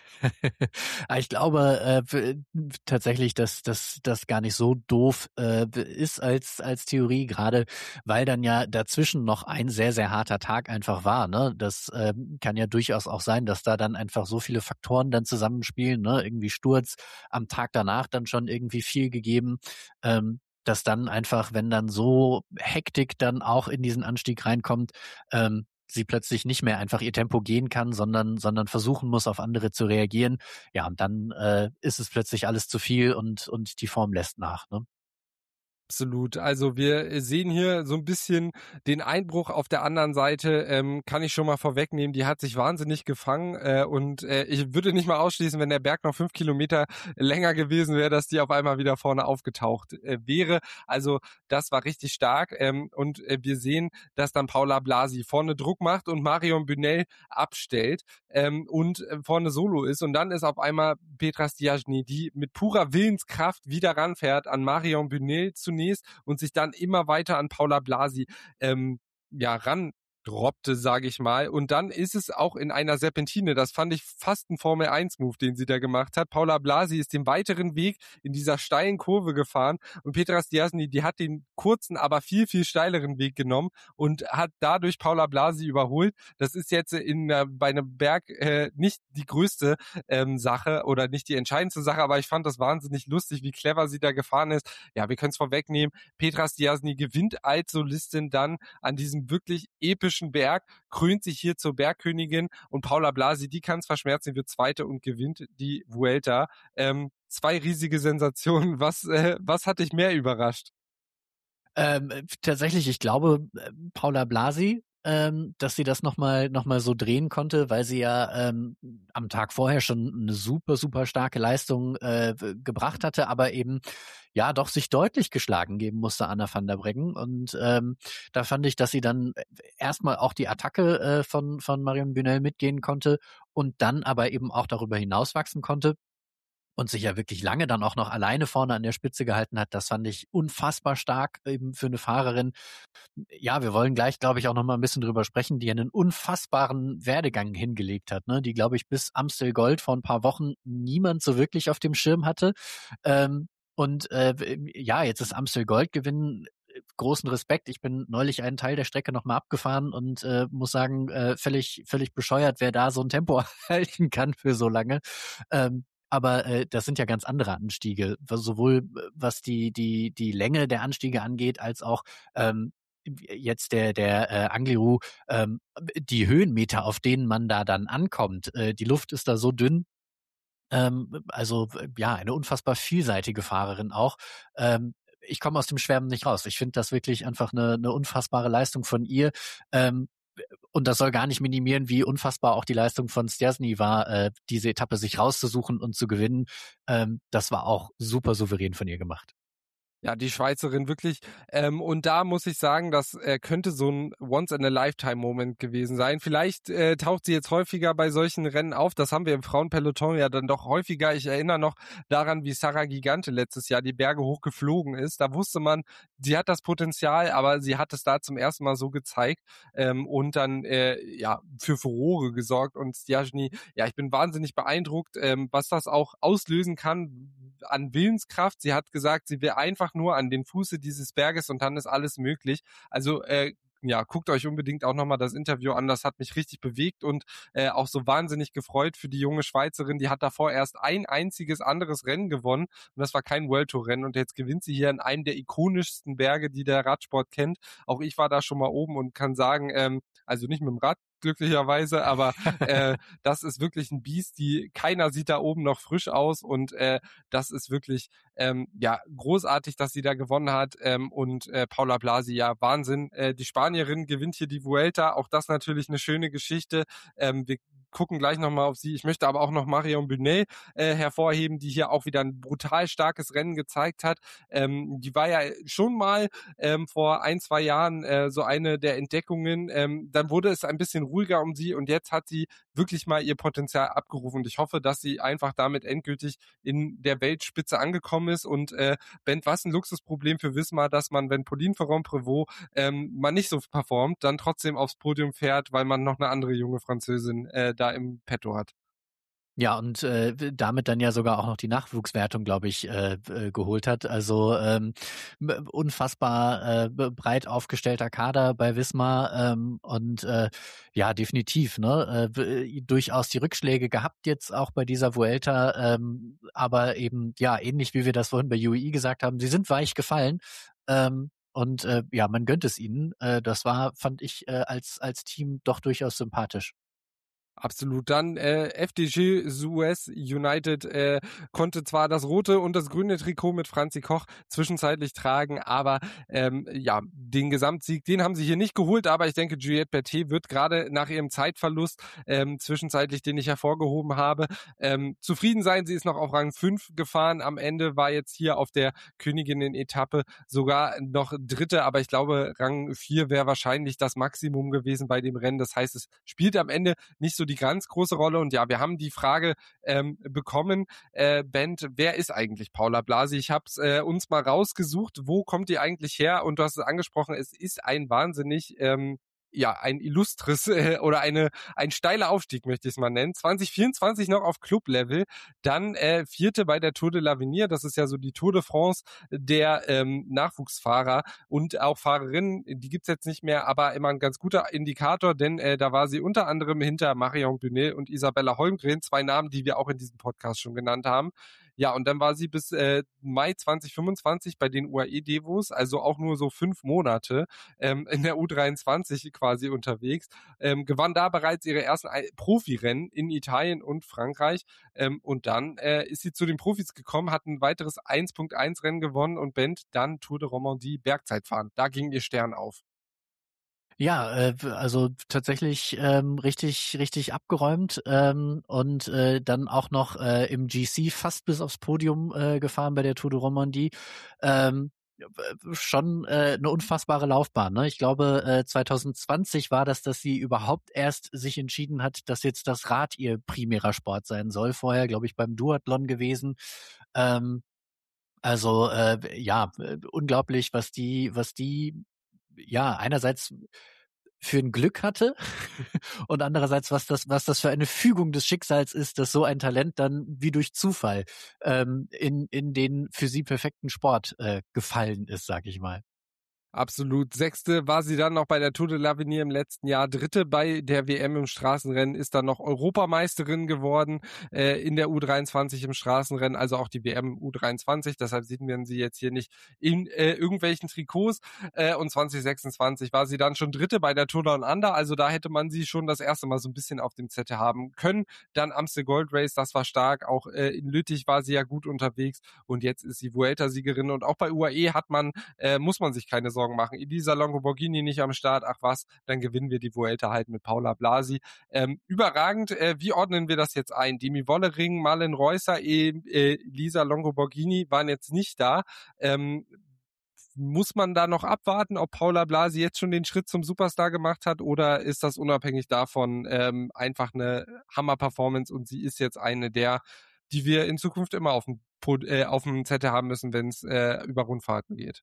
Ich glaube äh, tatsächlich, dass das das gar nicht so doof äh, ist als als Theorie, gerade weil dann ja dazwischen noch ein sehr, sehr harter Tag einfach war. Ne? Das äh, kann ja durchaus auch sein, dass da dann einfach so viele Faktoren dann zusammenspielen, ne? Irgendwie Sturz, am Tag danach dann schon irgendwie viel gegeben, ähm, dass dann einfach, wenn dann so Hektik dann auch in diesen Anstieg reinkommt, ähm, sie plötzlich nicht mehr einfach ihr Tempo gehen kann, sondern sondern versuchen muss, auf andere zu reagieren. Ja, und dann äh, ist es plötzlich alles zu viel und und die Form lässt nach, ne? Absolut. Also wir sehen hier so ein bisschen den Einbruch auf der anderen Seite, ähm, kann ich schon mal vorwegnehmen. Die hat sich wahnsinnig gefangen äh, und äh, ich würde nicht mal ausschließen, wenn der Berg noch fünf Kilometer länger gewesen wäre, dass die auf einmal wieder vorne aufgetaucht äh, wäre. Also das war richtig stark ähm, und äh, wir sehen, dass dann Paula Blasi vorne Druck macht und Marion Bünel abstellt ähm, und äh, vorne Solo ist und dann ist auf einmal Petra Stjasny, die mit purer Willenskraft wieder ranfährt an Marion Bünel zunächst und sich dann immer weiter an Paula Blasi ähm, ja ran droppte, sage ich mal. Und dann ist es auch in einer Serpentine, das fand ich fast ein Formel eins Move, den sie da gemacht hat. Paula Blasi ist den weiteren Weg in dieser steilen Kurve gefahren und Petra Stjasny, die hat den kurzen, aber viel, viel steileren Weg genommen und hat dadurch Paula Blasi überholt. Das ist jetzt in äh, bei einem Berg äh, nicht die größte ähm, Sache oder nicht die entscheidendste Sache, aber ich fand das wahnsinnig lustig, wie clever sie da gefahren ist. Ja, wir können es vorwegnehmen. Petra Stjasny gewinnt als Solistin dann an diesem wirklich epischen Berg, krönt sich hier zur Bergkönigin und Paula Blasi, die kann es verschmerzen, wird Zweite und gewinnt die Vuelta. Ähm, zwei riesige Sensationen. Was, äh, was hat dich mehr überrascht? Ähm, tatsächlich, ich glaube, Paula Blasi, ähm, dass sie das nochmal noch mal so drehen konnte, weil sie ja ähm, am Tag vorher schon eine super, super starke Leistung äh, gebracht hatte, aber eben ja doch sich deutlich geschlagen geben musste, Anna van der Breggen. Und ähm, da fand ich, dass sie dann erstmal auch die Attacke äh, von, von Marion Bünel mitgehen konnte und dann aber eben auch darüber hinaus wachsen konnte. Und sich ja wirklich lange dann auch noch alleine vorne an der Spitze gehalten hat, das fand ich unfassbar stark eben für eine Fahrerin. Ja, wir wollen gleich, glaube ich, auch noch mal ein bisschen drüber sprechen, die einen unfassbaren Werdegang hingelegt hat, ne? Die, glaube ich, bis Amstel Gold vor ein paar Wochen niemand so wirklich auf dem Schirm hatte. Ähm, und äh, ja, jetzt ist Amstel Gold gewinnen. Großen Respekt. Ich bin neulich einen Teil der Strecke nochmal abgefahren und äh, muss sagen, äh, völlig, völlig bescheuert, wer da so ein Tempo halten kann für so lange. Ähm, Aber äh, das sind ja ganz andere Anstiege, sowohl was die die die Länge der Anstiege angeht, als auch ähm, jetzt der der äh, Angliru, ähm, die Höhenmeter, auf denen man da dann ankommt. Äh, die Luft ist da so dünn. Ähm, also ja, eine unfassbar vielseitige Fahrerin auch. Ähm, ich komme aus dem Schwärmen nicht raus. Ich finde das wirklich einfach eine, eine unfassbare Leistung von ihr. Ähm, und das soll gar nicht minimieren, wie unfassbar auch die Leistung von Stjasny war, äh, diese Etappe sich rauszusuchen und zu gewinnen. Ähm, das war auch super souverän von ihr gemacht. Ja, die Schweizerin wirklich. Ähm, und da muss ich sagen, das äh, könnte so ein Once-in-a-Lifetime-Moment gewesen sein. Vielleicht äh, taucht sie jetzt häufiger bei solchen Rennen auf. Das haben wir im Frauenpeloton ja dann doch häufiger. Ich erinnere noch daran, wie Sarah Gigante letztes Jahr die Berge hochgeflogen ist. Da wusste man, sie hat das Potenzial, aber sie hat es da zum ersten Mal so gezeigt ähm, und dann äh, ja für Furore gesorgt. Und Stjasny, ja, ich bin wahnsinnig beeindruckt, ähm, was das auch auslösen kann an Willenskraft. Sie hat gesagt, sie will einfach nur an den Fuße dieses Berges und dann ist alles möglich. Also äh, ja, guckt euch unbedingt auch nochmal das Interview an, das hat mich richtig bewegt und äh, auch so wahnsinnig gefreut für die junge Schweizerin, die hat davor erst ein einziges anderes Rennen gewonnen und das war kein World Tour Rennen und jetzt gewinnt sie hier an einem der ikonischsten Berge, die der Radsport kennt. Auch ich war da schon mal oben und kann sagen, ähm, also nicht mit dem Rad, glücklicherweise, aber äh, das ist wirklich ein Biest, die keiner sieht da oben noch frisch aus und äh, das ist wirklich ähm, ja großartig, dass sie da gewonnen hat ähm, und äh, Paula Blasi, ja Wahnsinn, äh, die Spanierin gewinnt hier die Vuelta, auch das natürlich eine schöne Geschichte. Ähm, wir gucken gleich nochmal auf sie. Ich möchte aber auch noch Marion Bünel äh, hervorheben, die hier auch wieder ein brutal starkes Rennen gezeigt hat. Ähm, die war ja schon mal ähm, vor ein, zwei Jahren äh, so eine der Entdeckungen. Ähm, dann wurde es ein bisschen ruhiger um sie und jetzt hat sie wirklich mal ihr Potenzial abgerufen. Und ich hoffe, dass sie einfach damit endgültig in der Weltspitze angekommen ist. Und äh, Ben, was ein Luxusproblem für Wismar, dass man, wenn Pauline Ferrand-Prévot ähm, mal nicht so performt, dann trotzdem aufs Podium fährt, weil man noch eine andere junge Französin äh, da im Petto hat. Ja, und äh, damit dann ja sogar auch noch die Nachwuchswertung, glaube ich, äh, äh, geholt hat. Also ähm, unfassbar äh, breit aufgestellter Kader bei Wismar ähm, und äh, ja, definitiv, ne, äh, durchaus die Rückschläge gehabt jetzt auch bei dieser Vuelta, ähm, aber eben, ja, ähnlich wie wir das vorhin bei U A E gesagt haben, sie sind weich gefallen. Ähm, und äh, ja, man gönnt es ihnen. Äh, das war, fand ich, äh, als als Team doch durchaus sympathisch. Absolut. Dann äh, F D G Suez United äh, konnte zwar das rote und das grüne Trikot mit Franzi Koch zwischenzeitlich tragen, aber ähm, ja, den Gesamtsieg, den haben sie hier nicht geholt, aber ich denke, Juliette Berthet wird gerade nach ihrem Zeitverlust ähm, zwischenzeitlich, den ich hervorgehoben habe, ähm, zufrieden sein. Sie ist noch auf Rang fünf gefahren. Am Ende war jetzt hier auf der Königinnen-Etappe sogar noch Dritte, aber ich glaube, Rang vier wäre wahrscheinlich das Maximum gewesen bei dem Rennen. Das heißt, es spielt am Ende nicht so die ganz große Rolle. Und ja, wir haben die Frage ähm, bekommen, äh, Bent, wer ist eigentlich Paula Blasi? Ich habe es äh, uns mal rausgesucht, wo kommt die eigentlich her? Und du hast es angesprochen, es ist ein wahnsinnig ähm, ja, ein illustres äh, oder eine ein steiler Aufstieg, möchte ich es mal nennen. zwanzig vierundzwanzig noch auf Club-Level, dann äh, Vierte bei der Tour de l'Avenir, das ist ja so die Tour de France der ähm, Nachwuchsfahrer und auch Fahrerinnen, die gibt's jetzt nicht mehr, aber immer ein ganz guter Indikator, denn äh, da war sie unter anderem hinter Marion Bunet und Isabella Holmgren, zwei Namen, die wir auch in diesem Podcast schon genannt haben. Ja, und dann war sie bis äh, Mai zwanzig fünfundzwanzig bei den U A E-Devos, also auch nur so fünf Monate ähm, in der U dreiundzwanzig quasi unterwegs, ähm, gewann da bereits ihre ersten Profirennen in Italien und Frankreich ähm, und dann äh, ist sie zu den Profis gekommen, hat ein weiteres eins Punkt eins Rennen gewonnen und Bent dann Tour de Romandie Bergzeitfahren. Da ging ihr Stern auf. Ja, äh, also tatsächlich ähm, richtig, richtig abgeräumt ähm, und äh, dann auch noch äh, im G C fast bis aufs Podium äh, gefahren bei der Tour de Romandie. Ähm, schon äh, eine unfassbare Laufbahn. Ne? Ich glaube, äh, zwanzig zwanzig war das, dass sie überhaupt erst sich entschieden hat, dass jetzt das Rad ihr primärer Sport sein soll. Vorher, glaube ich, beim Duathlon gewesen. Ähm, also äh, ja, äh, unglaublich, was die, was die ja einerseits für ein Glück hatte und andererseits, was das, was das für eine Fügung des Schicksals ist, dass so ein Talent dann wie durch Zufall ähm, in in den für sie perfekten Sport äh, gefallen ist, sag ich mal. Absolut. Sechste war sie dann noch bei der Tour de l'Avenir im letzten Jahr. Dritte bei der W M im Straßenrennen, ist dann noch Europameisterin geworden äh, in der U dreiundzwanzig im Straßenrennen, also auch die W M U dreiundzwanzig. Deshalb sieht man sie jetzt hier nicht in äh, irgendwelchen Trikots. Äh, und zwanzig sechsundzwanzig war sie dann schon Dritte bei der Tour Down Under. Also da hätte man sie schon das erste Mal so ein bisschen auf dem Zettel haben können. Dann Amstel Gold Race, das war stark. Auch äh, in Lüttich war sie ja gut unterwegs. Und jetzt ist sie Vuelta-Siegerin. Und auch bei U A E hat man, äh, muss man sich keine Sorgen machen. Elisa Longo-Borghini nicht am Start, ach was, dann gewinnen wir die Vuelta halt mit Paula Blasi. Ähm, überragend, äh, wie ordnen wir das jetzt ein? Demi Wollering, Marlen Reusser, äh, Elisa Longo-Borghini waren jetzt nicht da. Ähm, muss man da noch abwarten, ob Paula Blasi jetzt schon den Schritt zum Superstar gemacht hat oder ist das unabhängig davon ähm, einfach eine Hammer-Performance und sie ist jetzt eine der, die wir in Zukunft immer auf dem, äh, auf dem Zettel haben müssen, wenn es äh, über Rundfahrten geht?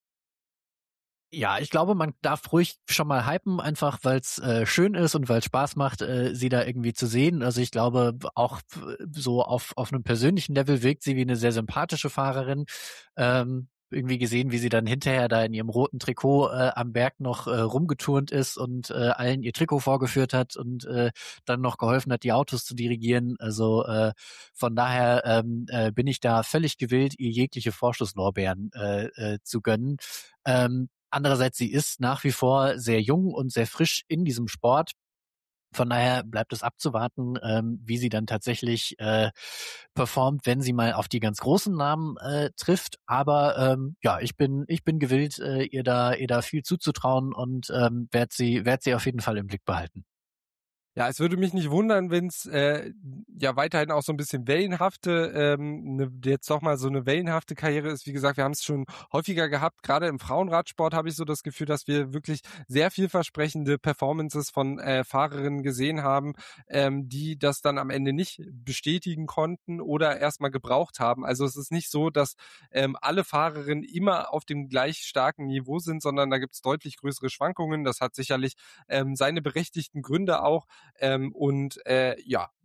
Ja, ich glaube, man darf ruhig schon mal hypen, einfach weil es äh, schön ist und weil es Spaß macht, äh, sie da irgendwie zu sehen. Also ich glaube, auch so auf auf einem persönlichen Level wirkt sie wie eine sehr sympathische Fahrerin. Ähm, irgendwie gesehen, wie sie dann hinterher da in ihrem roten Trikot äh, am Berg noch äh, rumgeturnt ist und äh, allen ihr Trikot vorgeführt hat und äh, dann noch geholfen hat, die Autos zu dirigieren. Also äh, von daher ähm, äh, bin ich da völlig gewillt, ihr jegliche Vorschusslorbeeren äh, äh, zu gönnen. Ähm, Andererseits, sie ist nach wie vor sehr jung und sehr frisch in diesem Sport. Von daher bleibt es abzuwarten, ähm, wie sie dann tatsächlich äh, performt, wenn sie mal auf die ganz großen Namen äh, trifft. Aber ähm, ja, ich bin ich bin gewillt, äh, ihr da ihr da viel zuzutrauen und ähm, werde sie werd sie auf jeden Fall im Blick behalten. Ja, es würde mich nicht wundern, wenn es äh, ja weiterhin auch so ein bisschen wellenhafte, ähm, ne, jetzt doch mal so eine wellenhafte Karriere ist. Wie gesagt, wir haben es schon häufiger gehabt. Gerade im Frauenradsport habe ich so das Gefühl, dass wir wirklich sehr vielversprechende Performances von äh, Fahrerinnen gesehen haben, ähm, die das dann am Ende nicht bestätigen konnten oder erstmal gebraucht haben. Also es ist nicht so, dass ähm, alle Fahrerinnen immer auf dem gleich starken Niveau sind, sondern da gibt es deutlich größere Schwankungen. Das hat sicherlich ähm, seine berechtigten Gründe auch. Ähm, und äh, ja,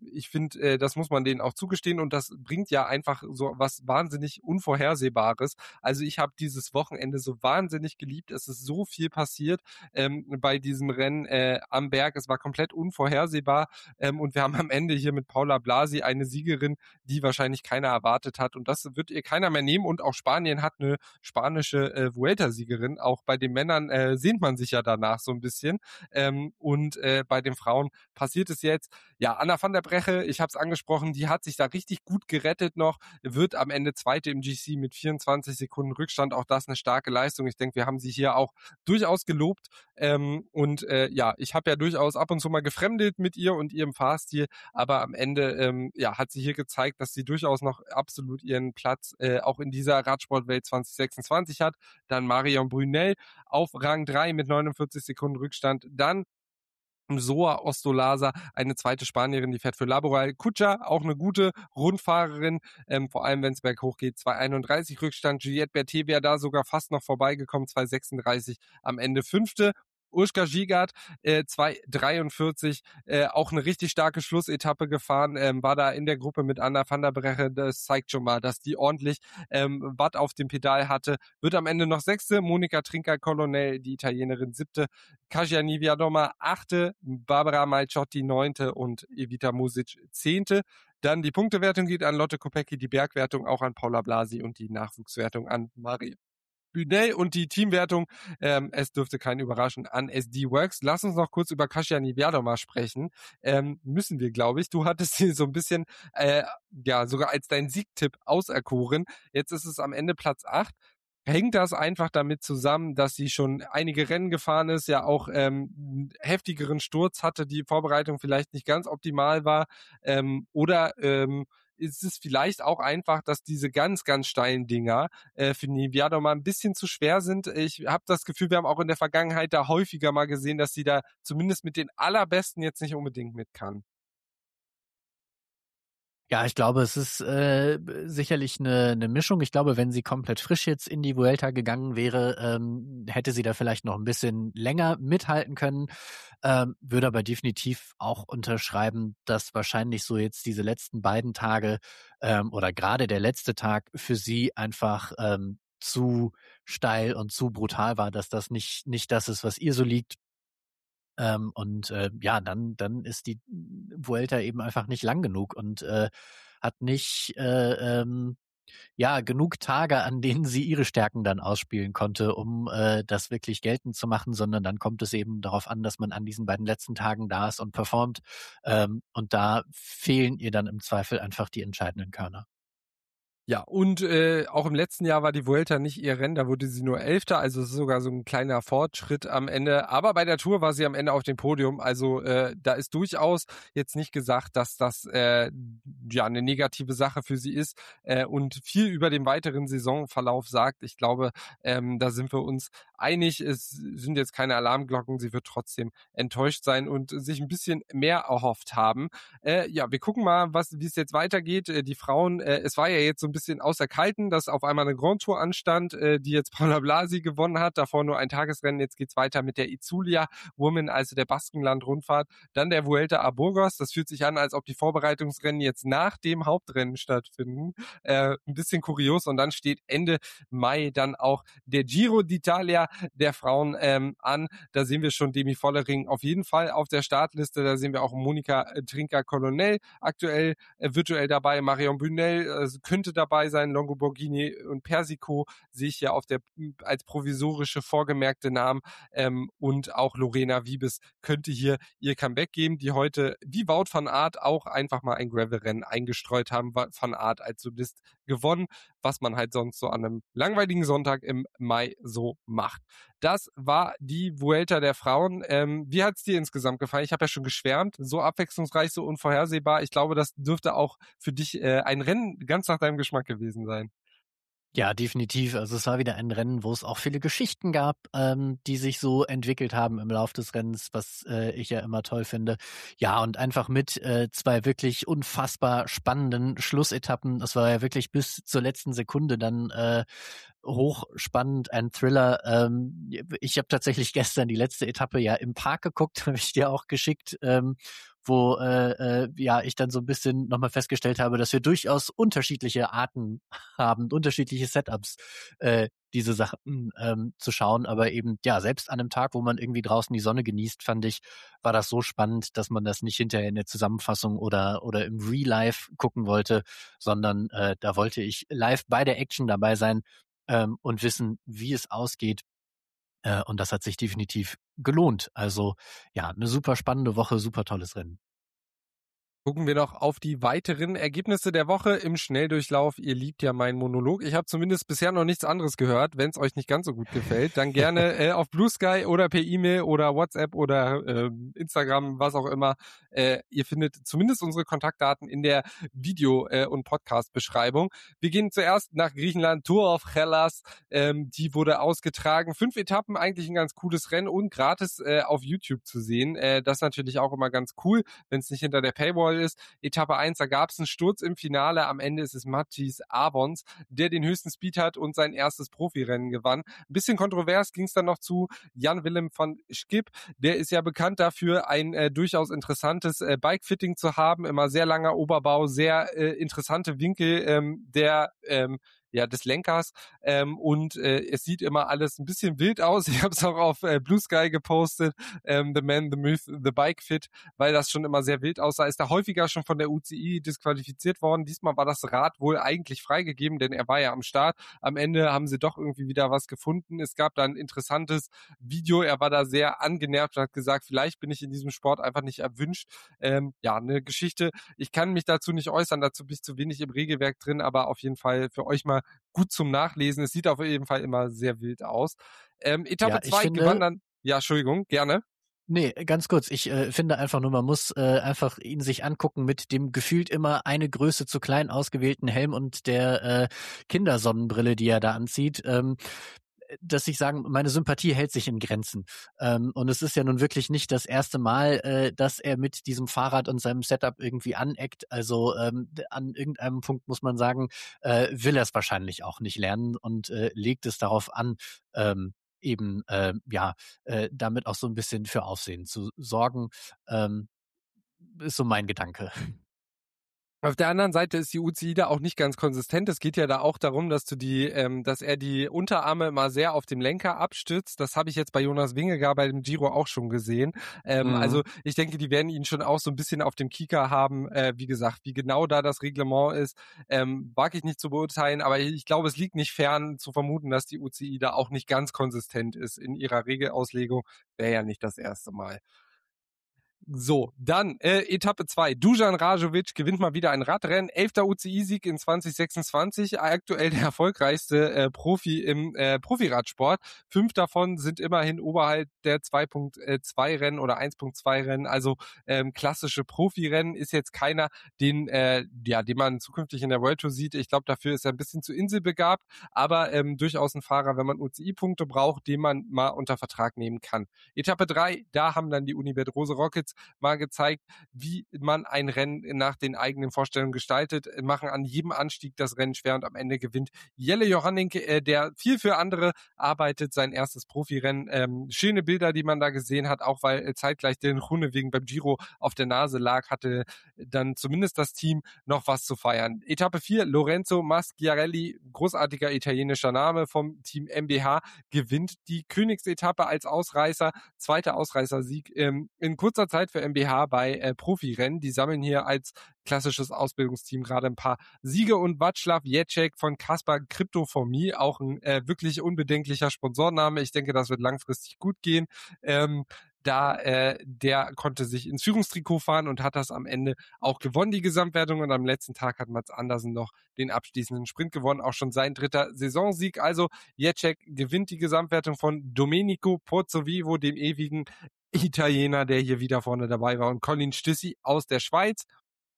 ich finde, äh, das muss man denen auch zugestehen und das bringt ja einfach so was wahnsinnig Unvorhersehbares. Also ich habe dieses Wochenende so wahnsinnig geliebt. Es ist so viel passiert ähm, bei diesem Rennen äh, am Berg. Es war komplett unvorhersehbar ähm, und wir haben am Ende hier mit Paula Blasi eine Siegerin, die wahrscheinlich keiner erwartet hat und das wird ihr keiner mehr nehmen und auch Spanien hat eine spanische äh, Vuelta-Siegerin. Auch bei den Männern äh, sehnt man sich ja danach so ein bisschen ähm, und äh, bei den Frauen passiert es jetzt. Ja, Anna van der Breche, ich habe es angesprochen, die hat sich da richtig gut gerettet noch, wird am Ende Zweite im G C mit vierundzwanzig Sekunden Rückstand, auch das eine starke Leistung. Ich denke, wir haben sie hier auch durchaus gelobt ähm, und äh, ja, ich habe ja durchaus ab und zu mal gefremdet mit ihr und ihrem Fahrstil, aber am Ende ähm, ja, hat sie hier gezeigt, dass sie durchaus noch absolut ihren Platz äh, auch in dieser Radsportwelt zwanzig sechsundzwanzig hat. Dann Marion Brunel auf Rang drei mit neunundvierzig Sekunden Rückstand. Dann Soa Ostolaza, eine zweite Spanierin, die fährt für Laboral. Kutscher, auch eine gute Rundfahrerin, ähm, vor allem wenn es berghoch geht, zwei einunddreißig Rückstand. Juliette Berthet wäre da sogar fast noch vorbeigekommen, zwei sechsunddreißig, am Ende Fünfte. Urszka Zsigard, äh, zwei dreiundvierzig, äh, auch eine richtig starke Schlussetappe gefahren, ähm, war da in der Gruppe mit Anna van der Breche, das zeigt schon mal, dass die ordentlich ähm, Watt auf dem Pedal hatte, wird am Ende noch Sechste, Monica Trinca-Colonel, die Italienerin, Siebte, Kasia Niewiadoma, Achte, Barbara Malciotti, Neunte und Evita Music, Zehnte. Dann die Punktewertung geht an Lotte Kopecky, die Bergwertung auch an Paula Blasi und die Nachwuchswertung an Maria Brunel und die Teamwertung, ähm, es dürfte keinen überraschen, an S D Works. Lass uns noch kurz über Kasia Niewiadoma sprechen. Ähm, müssen wir, glaube ich. Du hattest sie so ein bisschen, äh, ja, sogar als dein Siegtipp auserkoren. Jetzt ist es am Ende Platz acht. Hängt das einfach damit zusammen, dass sie schon einige Rennen gefahren ist, ja auch ähm, einen heftigeren Sturz hatte, die Vorbereitung vielleicht nicht ganz optimal war, ähm, oder ähm, ist es vielleicht auch einfach, dass diese ganz, ganz steilen Dinger äh, für Niewiadoma ein bisschen zu schwer sind. Ich habe das Gefühl, wir haben auch in der Vergangenheit da häufiger mal gesehen, dass sie da zumindest mit den Allerbesten jetzt nicht unbedingt mit kann. Ja, ich glaube, es ist äh, sicherlich eine, eine Mischung. Ich glaube, wenn sie komplett frisch jetzt in die Vuelta gegangen wäre, ähm, hätte sie da vielleicht noch ein bisschen länger mithalten können. Ähm, würde aber definitiv auch unterschreiben, dass wahrscheinlich so jetzt diese letzten beiden Tage ähm, oder gerade der letzte Tag für sie einfach ähm, zu steil und zu brutal war, dass das nicht nicht das ist, was ihr so liegt. Ähm, und äh, ja, dann dann ist die Vuelta eben einfach nicht lang genug und äh, hat nicht äh, ähm, ja genug Tage, an denen sie ihre Stärken dann ausspielen konnte, um äh, das wirklich geltend zu machen, sondern dann kommt es eben darauf an, dass man an diesen beiden letzten Tagen da ist und performt. Ähm, und da fehlen ihr dann im Zweifel einfach die entscheidenden Körner. Ja, und äh, auch im letzten Jahr war die Vuelta nicht ihr Rennen, da wurde sie nur Elfter, also es ist sogar so ein kleiner Fortschritt am Ende. Aber bei der Tour war sie am Ende auf dem Podium, also äh, da ist durchaus jetzt nicht gesagt, dass das äh, ja eine negative Sache für sie ist äh, und viel über den weiteren Saisonverlauf sagt. Ich glaube, ähm, da sind wir uns einig, es sind jetzt keine Alarmglocken, sie wird trotzdem enttäuscht sein und sich ein bisschen mehr erhofft haben. Äh, ja, wir gucken mal, was wie es jetzt weitergeht. Äh, die Frauen, äh, es war ja jetzt so ein bisschen außer Kalten, dass auf einmal eine Grand Tour anstand, äh, die jetzt Paula Blasi gewonnen hat, davor nur ein Tagesrennen, jetzt geht's weiter mit der Itzulia Women, also der Baskenland-Rundfahrt, dann der Vuelta a Burgos, das fühlt sich an, als ob die Vorbereitungsrennen jetzt nach dem Hauptrennen stattfinden, äh, ein bisschen kurios und dann steht Ende Mai dann auch der Giro d'Italia der Frauen ähm, an, da sehen wir schon Demi Vollering auf jeden Fall auf der Startliste, da sehen wir auch Monica Trinca-Colonel aktuell äh, virtuell dabei, Marion Brunel äh, könnte dabei sein, Longo Borghini und Persico sehe ich ja auf der als provisorische vorgemerkte Namen ähm, und auch Lorena Wiebes könnte hier ihr Comeback geben, die heute wie Wout van Aert auch einfach mal ein Gravel-Rennen eingestreut haben, van Aert als Solist gewonnen, was man halt sonst so an einem langweiligen Sonntag im Mai so macht. Das war die Vuelta der Frauen. Ähm, wie hat's dir insgesamt gefallen? Ich habe ja schon geschwärmt, so abwechslungsreich, so unvorhersehbar. Ich glaube, das dürfte auch für dich äh, ein Rennen ganz nach deinem Geschmack gewesen sein. Ja, definitiv. Also es war wieder ein Rennen, wo es auch viele Geschichten gab, ähm, die sich so entwickelt haben im Lauf des Rennens, was äh, ich ja immer toll finde. Ja, und einfach mit äh, zwei wirklich unfassbar spannenden Schlussetappen. Das war ja wirklich bis zur letzten Sekunde dann äh, hochspannend, ein Thriller. Ähm, ich habe tatsächlich gestern die letzte Etappe ja im Park geguckt, habe ich dir auch geschickt, ähm, wo äh, äh, ja ich dann so ein bisschen nochmal festgestellt habe, dass wir durchaus unterschiedliche Arten haben, unterschiedliche Setups, äh, diese Sachen ähm, zu schauen. Aber eben, ja, selbst an einem Tag, wo man irgendwie draußen die Sonne genießt, fand ich, war das so spannend, dass man das nicht hinterher in der Zusammenfassung oder oder im Real Life gucken wollte, sondern äh, da wollte ich live bei der Action dabei sein ähm, und wissen, wie es ausgeht. Äh, und das hat sich definitiv gelohnt. Also ja, eine super spannende Woche, super tolles Rennen. Gucken wir noch auf die weiteren Ergebnisse der Woche im Schnelldurchlauf. Ihr liebt ja meinen Monolog. Ich habe zumindest bisher noch nichts anderes gehört. Wenn es euch nicht ganz so gut gefällt, dann gerne äh, auf Blue Sky oder per E-Mail oder WhatsApp oder äh, Instagram, was auch immer. Äh, ihr findet zumindest unsere Kontaktdaten in der Video- äh, und Podcast-Beschreibung. Wir gehen zuerst nach Griechenland, Tour of Hellas. Ähm, die wurde ausgetragen. Fünf Etappen, eigentlich ein ganz cooles Rennen und gratis äh, auf YouTube zu sehen. Äh, das ist natürlich auch immer ganz cool, wenn es nicht hinter der Paywall ist. Etappe eins, da gab es einen Sturz im Finale. Am Ende ist es Matthijs Avons, der den höchsten Speed hat und sein erstes Profirennen gewann. Ein bisschen kontrovers ging es dann noch zu Jan-Willem van Schip. Der ist ja bekannt dafür, ein äh, durchaus interessantes äh, Bike-Fitting zu haben. Immer sehr langer Oberbau, sehr äh, interessante Winkel ähm, der ähm, ja, des Lenkers ähm, und äh, es sieht immer alles ein bisschen wild aus. Ich habe es auch auf äh, Blue Sky gepostet, ähm, The Man, The Myth, The Bike Fit, weil das schon immer sehr wild aussah. Ist da häufiger schon von der U C I disqualifiziert worden. Diesmal war das Rad wohl eigentlich freigegeben, denn er war ja am Start. Am Ende haben sie doch irgendwie wieder was gefunden. Es gab da ein interessantes Video. Er war da sehr angenervt und hat gesagt, vielleicht bin ich in diesem Sport einfach nicht erwünscht. Ähm, ja, eine Geschichte. Ich kann mich dazu nicht äußern, dazu bin ich zu wenig im Regelwerk drin, aber auf jeden Fall für euch mal gut zum Nachlesen. Es sieht auf jeden Fall immer sehr wild aus. Ähm, Etappe zwei ja, gewann dann... Ja, Entschuldigung, gerne. Nee, ganz kurz. Ich äh, finde einfach nur, man muss äh, einfach ihn sich angucken mit dem gefühlt immer eine Größe zu klein ausgewählten Helm und der äh, Kindersonnenbrille, die er da anzieht. Ähm, dass ich sagen, meine Sympathie hält sich in Grenzen. Ähm, und es ist ja nun wirklich nicht das erste Mal, äh, dass er mit diesem Fahrrad und seinem Setup irgendwie aneckt. Also ähm, an irgendeinem Punkt muss man sagen, äh, will er es wahrscheinlich auch nicht lernen und äh, legt es darauf an, ähm, eben äh, ja äh, damit auch so ein bisschen für Aufsehen zu sorgen. Ähm, ist so mein Gedanke. Auf der anderen Seite ist die U C I da auch nicht ganz konsistent. Es geht ja da auch darum, dass du die, ähm, dass er die Unterarme immer sehr auf dem Lenker abstützt. Das habe ich jetzt bei Jonas Vingegaard bei dem Giro auch schon gesehen. Ähm, mhm. Also ich denke, die werden ihn schon auch so ein bisschen auf dem Kieker haben. Äh, wie gesagt, wie genau da das Reglement ist, ähm, wage ich nicht zu beurteilen. Aber ich glaube, es liegt nicht fern zu vermuten, dass die U C I da auch nicht ganz konsistent ist in ihrer Regelauslegung. Wäre ja nicht das erste Mal. So, dann äh, Etappe zwei. Dusan Rajovic gewinnt mal wieder ein Radrennen. Elfter U C I-Sieg in zwanzig sechsundzwanzig. Aktuell der erfolgreichste äh, Profi im äh, Profiradsport. Fünf davon sind immerhin oberhalb der zwei Punkt zwei Rennen oder eins Punkt zwei Rennen. Also ähm, klassische Profirennen. Ist jetzt keiner, den äh, ja, den man zukünftig in der World Tour sieht. Ich glaube, dafür ist er ein bisschen zu inselbegabt. Aber ähm, durchaus ein Fahrer, wenn man U C I-Punkte braucht, den man mal unter Vertrag nehmen kann. Etappe drei. Da haben dann die Unibet Rose Rockets mal gezeigt, wie man ein Rennen nach den eigenen Vorstellungen gestaltet, machen an jedem Anstieg das Rennen schwer und am Ende gewinnt Jelle Johannink, äh, der viel für andere arbeitet, sein erstes Profirennen. Ähm, schöne Bilder, die man da gesehen hat, auch weil äh, zeitgleich den Groenewegen beim Giro auf der Nase lag, hatte dann zumindest das Team noch was zu feiern. Etappe vier, Lorenzo Maschiarelli, großartiger italienischer Name vom Team M B H, gewinnt die Königsetappe als Ausreißer, zweiter Ausreißersieg ähm, in kurzer Zeit für M B H bei äh, Profirennen. Die sammeln hier als klassisches Ausbildungsteam gerade ein paar Siege und Václav Ječek von Kaspar Kryptoformie, auch ein äh, wirklich unbedenklicher Sponsorname. Ich denke, das wird langfristig gut gehen. Ähm, da äh, der konnte sich ins Führungstrikot fahren und hat das am Ende auch gewonnen, die Gesamtwertung. Und am letzten Tag hat Mats Andersen noch den abschließenden Sprint gewonnen, auch schon sein dritter Saisonsieg. Also Ječek gewinnt die Gesamtwertung von Domenico Pozzovivo, dem ewigen Italiener, der hier wieder vorne dabei war, und Colin Stüssi aus der Schweiz.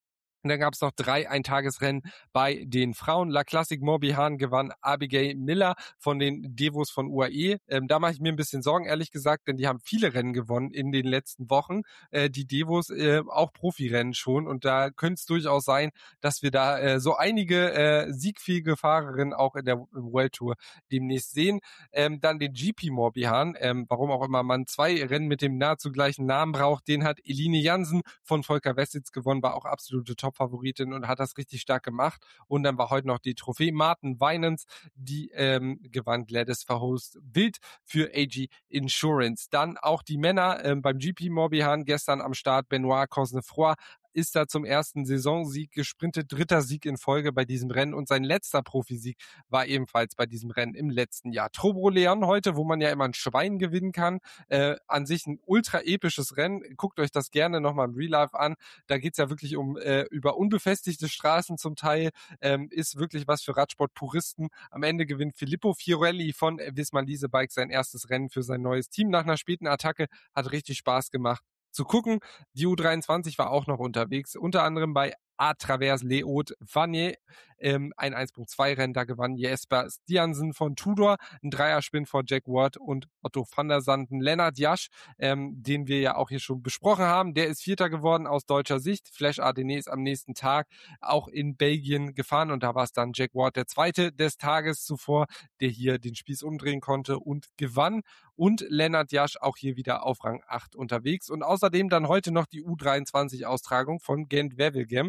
Und dann gab es noch drei Eintagesrennen bei den Frauen. La Classique Morbihan gewann Abigail Miller von den Devos von U A E. Ähm, da mache ich mir ein bisschen Sorgen, ehrlich gesagt, denn die haben viele Rennen gewonnen in den letzten Wochen. Äh, die Devos äh, auch Profirennen schon. Und da könnte es durchaus sein, dass wir da äh, so einige äh, siegfähige Fahrerinnen auch in der World Tour demnächst sehen. Ähm, dann den G P Morbihan. Ähm, warum auch immer man zwei Rennen mit dem nahezu gleichen Namen braucht. Den hat Eline Jansen von Volker Westitz gewonnen, war auch absolute Top-Favoritin und hat das richtig stark gemacht. Und dann war heute noch die Trophäe Martin Weinens, die ähm, gewann Gladys Verhost Wild für A G Insurance. Dann auch die Männer ähm, beim G P Morbihan gestern am Start. Benoit Cosnefroy ist da zum ersten Saisonsieg gesprintet, dritter Sieg in Folge bei diesem Rennen und sein letzter Profisieg war ebenfalls bei diesem Rennen im letzten Jahr. Trobro-Leon heute, wo man ja immer ein Schwein gewinnen kann, äh, an sich ein ultra episches Rennen. Guckt euch das gerne nochmal im Real Life an. Da geht's ja wirklich um äh, über unbefestigte Straßen zum Teil, ähm, ist wirklich was für Radsport-Puristen. Am Ende gewinnt Filippo Fiorelli von Visma Leasebike sein erstes Rennen für sein neues Team nach einer späten Attacke. Hat richtig Spaß gemacht zu gucken. Die U dreiundzwanzig war auch noch unterwegs, unter anderem bei A Travers Les Hauts-Vanier, ähm, ein eins Punkt zwei Rennen, da gewann Jesper Stiansen von Tudor, ein Dreiersprint vor Jack Ward und Otto van der Sanden. Lennart Jasch, ähm, den wir ja auch hier schon besprochen haben, der ist Vierter geworden aus deutscher Sicht. Flash Ardennais ist am nächsten Tag auch in Belgien gefahren und da war es dann Jack Ward, der Zweite des Tages zuvor, der hier den Spieß umdrehen konnte und gewann. Und Lennart Jasch auch hier wieder auf Rang acht unterwegs. Und außerdem dann heute noch die U dreiundzwanzig-Austragung von Gent-Wevelgem.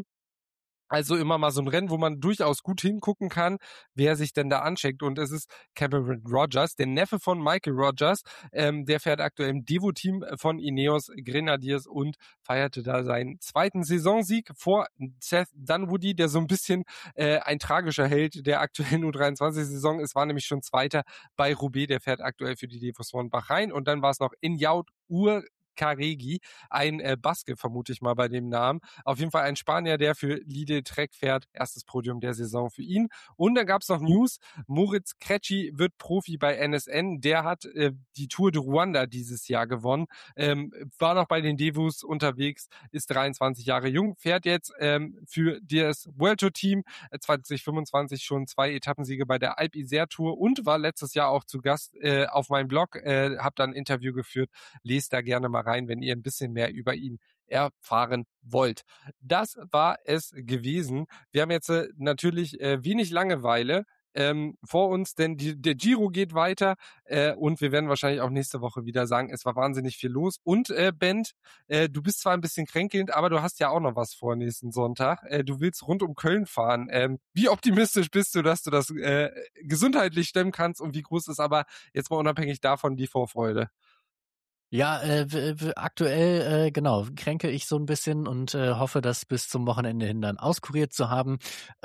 Also immer mal so ein Rennen, wo man durchaus gut hingucken kann, wer sich denn da ancheckt. Und es ist Cameron Rogers, der Neffe von Michael Rogers. Ähm, der fährt aktuell im Devo-Team von Ineos Grenadiers und feierte da seinen zweiten Saisonsieg vor Seth Dunwoody, der so ein bisschen äh, ein tragischer Held der aktuellen U dreiundzwanzig-Saison ist, war nämlich schon Zweiter bei Roubaix. Der fährt aktuell für die Devos von Bahrain. Und dann war es noch Injaut Ur Karegi, ein äh, Baske, vermute ich mal bei dem Namen. Auf jeden Fall ein Spanier, der für Lidl Trek fährt. Erstes Podium der Saison für ihn. Und dann gab es noch News. Moritz Kretschi wird Profi bei N S N. Der hat äh, die Tour de Rwanda dieses Jahr gewonnen. Ähm, war noch bei den Devos unterwegs, ist dreiundzwanzig Jahre jung, fährt jetzt ähm, für das World Tour Team äh, zwanzig fünfundzwanzig schon zwei Etappensiege bei der Alp Isère Tour und war letztes Jahr auch zu Gast äh, auf meinem Blog. Äh, hab dann ein Interview geführt. Lest da gerne mal rein, wenn ihr ein bisschen mehr über ihn erfahren wollt. Das war es gewesen. Wir haben jetzt äh, natürlich äh, wenig Langeweile ähm, vor uns, denn die, der Giro geht weiter äh, und wir werden wahrscheinlich auch nächste Woche wieder sagen, es war wahnsinnig viel los. Und äh, Bent, äh, du bist zwar ein bisschen kränkelnd, aber du hast ja auch noch was vor nächsten Sonntag. Äh, du willst rund um Köln fahren. Ähm, wie optimistisch bist du, dass du das äh, gesundheitlich stemmen kannst und wie groß ist aber jetzt mal unabhängig davon die Vorfreude? Ja, äh, w- w- aktuell, äh, genau, kränke ich so ein bisschen und äh, hoffe, das bis zum Wochenende hin dann auskuriert zu haben.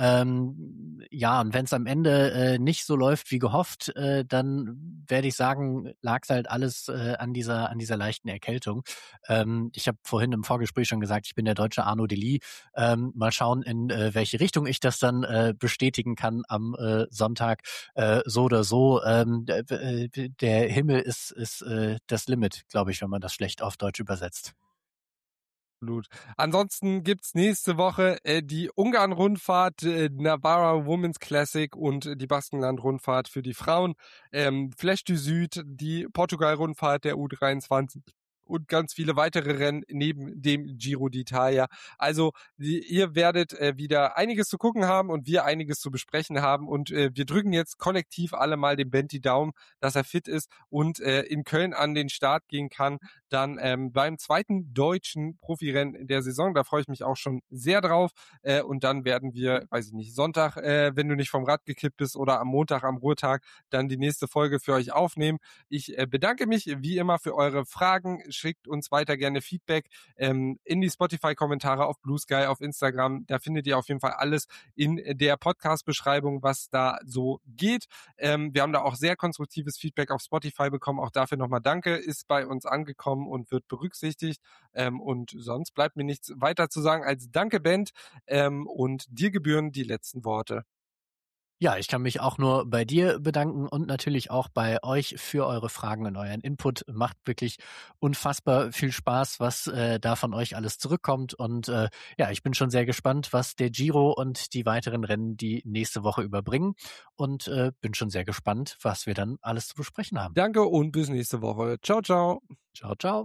Ähm, ja, und wenn es am Ende äh, nicht so läuft wie gehofft, äh, dann werde ich sagen, lag es halt alles äh, an dieser an dieser leichten Erkältung. Ähm, ich habe vorhin im Vorgespräch schon gesagt, ich bin der deutsche Arnaud Delis. Ähm, mal schauen, in äh, welche Richtung ich das dann äh, bestätigen kann am äh, Sonntag. Äh, so oder so, ähm, d- äh, der Himmel ist ist äh, das Limit, glaube ich, wenn man das schlecht auf Deutsch übersetzt. Absolut. Ansonsten gibt's nächste Woche äh, die Ungarn-Rundfahrt, äh, Navarra Women's Classic und äh, die Baskenland-Rundfahrt für die Frauen, ähm, Flèche du Sud, die Portugal-Rundfahrt der U dreiundzwanzig und ganz viele weitere Rennen neben dem Giro d'Italia. Also die, ihr werdet äh, wieder einiges zu gucken haben und wir einiges zu besprechen haben und äh, wir drücken jetzt kollektiv alle mal dem Bent die Daumen, dass er fit ist und äh, in Köln an den Start gehen kann, dann ähm, beim zweiten deutschen Profirennen der Saison. Da freue ich mich auch schon sehr drauf äh, und dann werden wir, weiß ich nicht, Sonntag, äh, wenn du nicht vom Rad gekippt bist oder am Montag am Ruhetag, dann die nächste Folge für euch aufnehmen. Ich äh, bedanke mich wie immer für eure Fragen. Schickt uns weiter gerne Feedback ähm, in die Spotify-Kommentare auf Blue Sky, auf Instagram. Da findet ihr auf jeden Fall alles in der Podcast-Beschreibung, was da so geht. Ähm, wir haben da auch sehr konstruktives Feedback auf Spotify bekommen. Auch dafür nochmal danke. Ist bei uns angekommen und wird berücksichtigt. Ähm, und sonst bleibt mir nichts weiter zu sagen als danke, Bent. Ähm, und dir gebühren die letzten Worte. Ja, ich kann mich auch nur bei dir bedanken und natürlich auch bei euch für eure Fragen und euren Input. Macht wirklich unfassbar viel Spaß, was äh, da von euch alles zurückkommt. Und äh, ja, ich bin schon sehr gespannt, was der Giro und die weiteren Rennen die nächste Woche überbringen. Und äh, bin schon sehr gespannt, was wir dann alles zu besprechen haben. Danke und bis nächste Woche. Ciao, ciao. Ciao, ciao.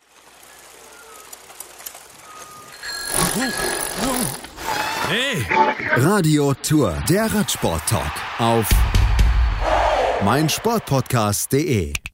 Hey! Radio Tour, der Radsport-Talk auf meinsportpodcast punkt de.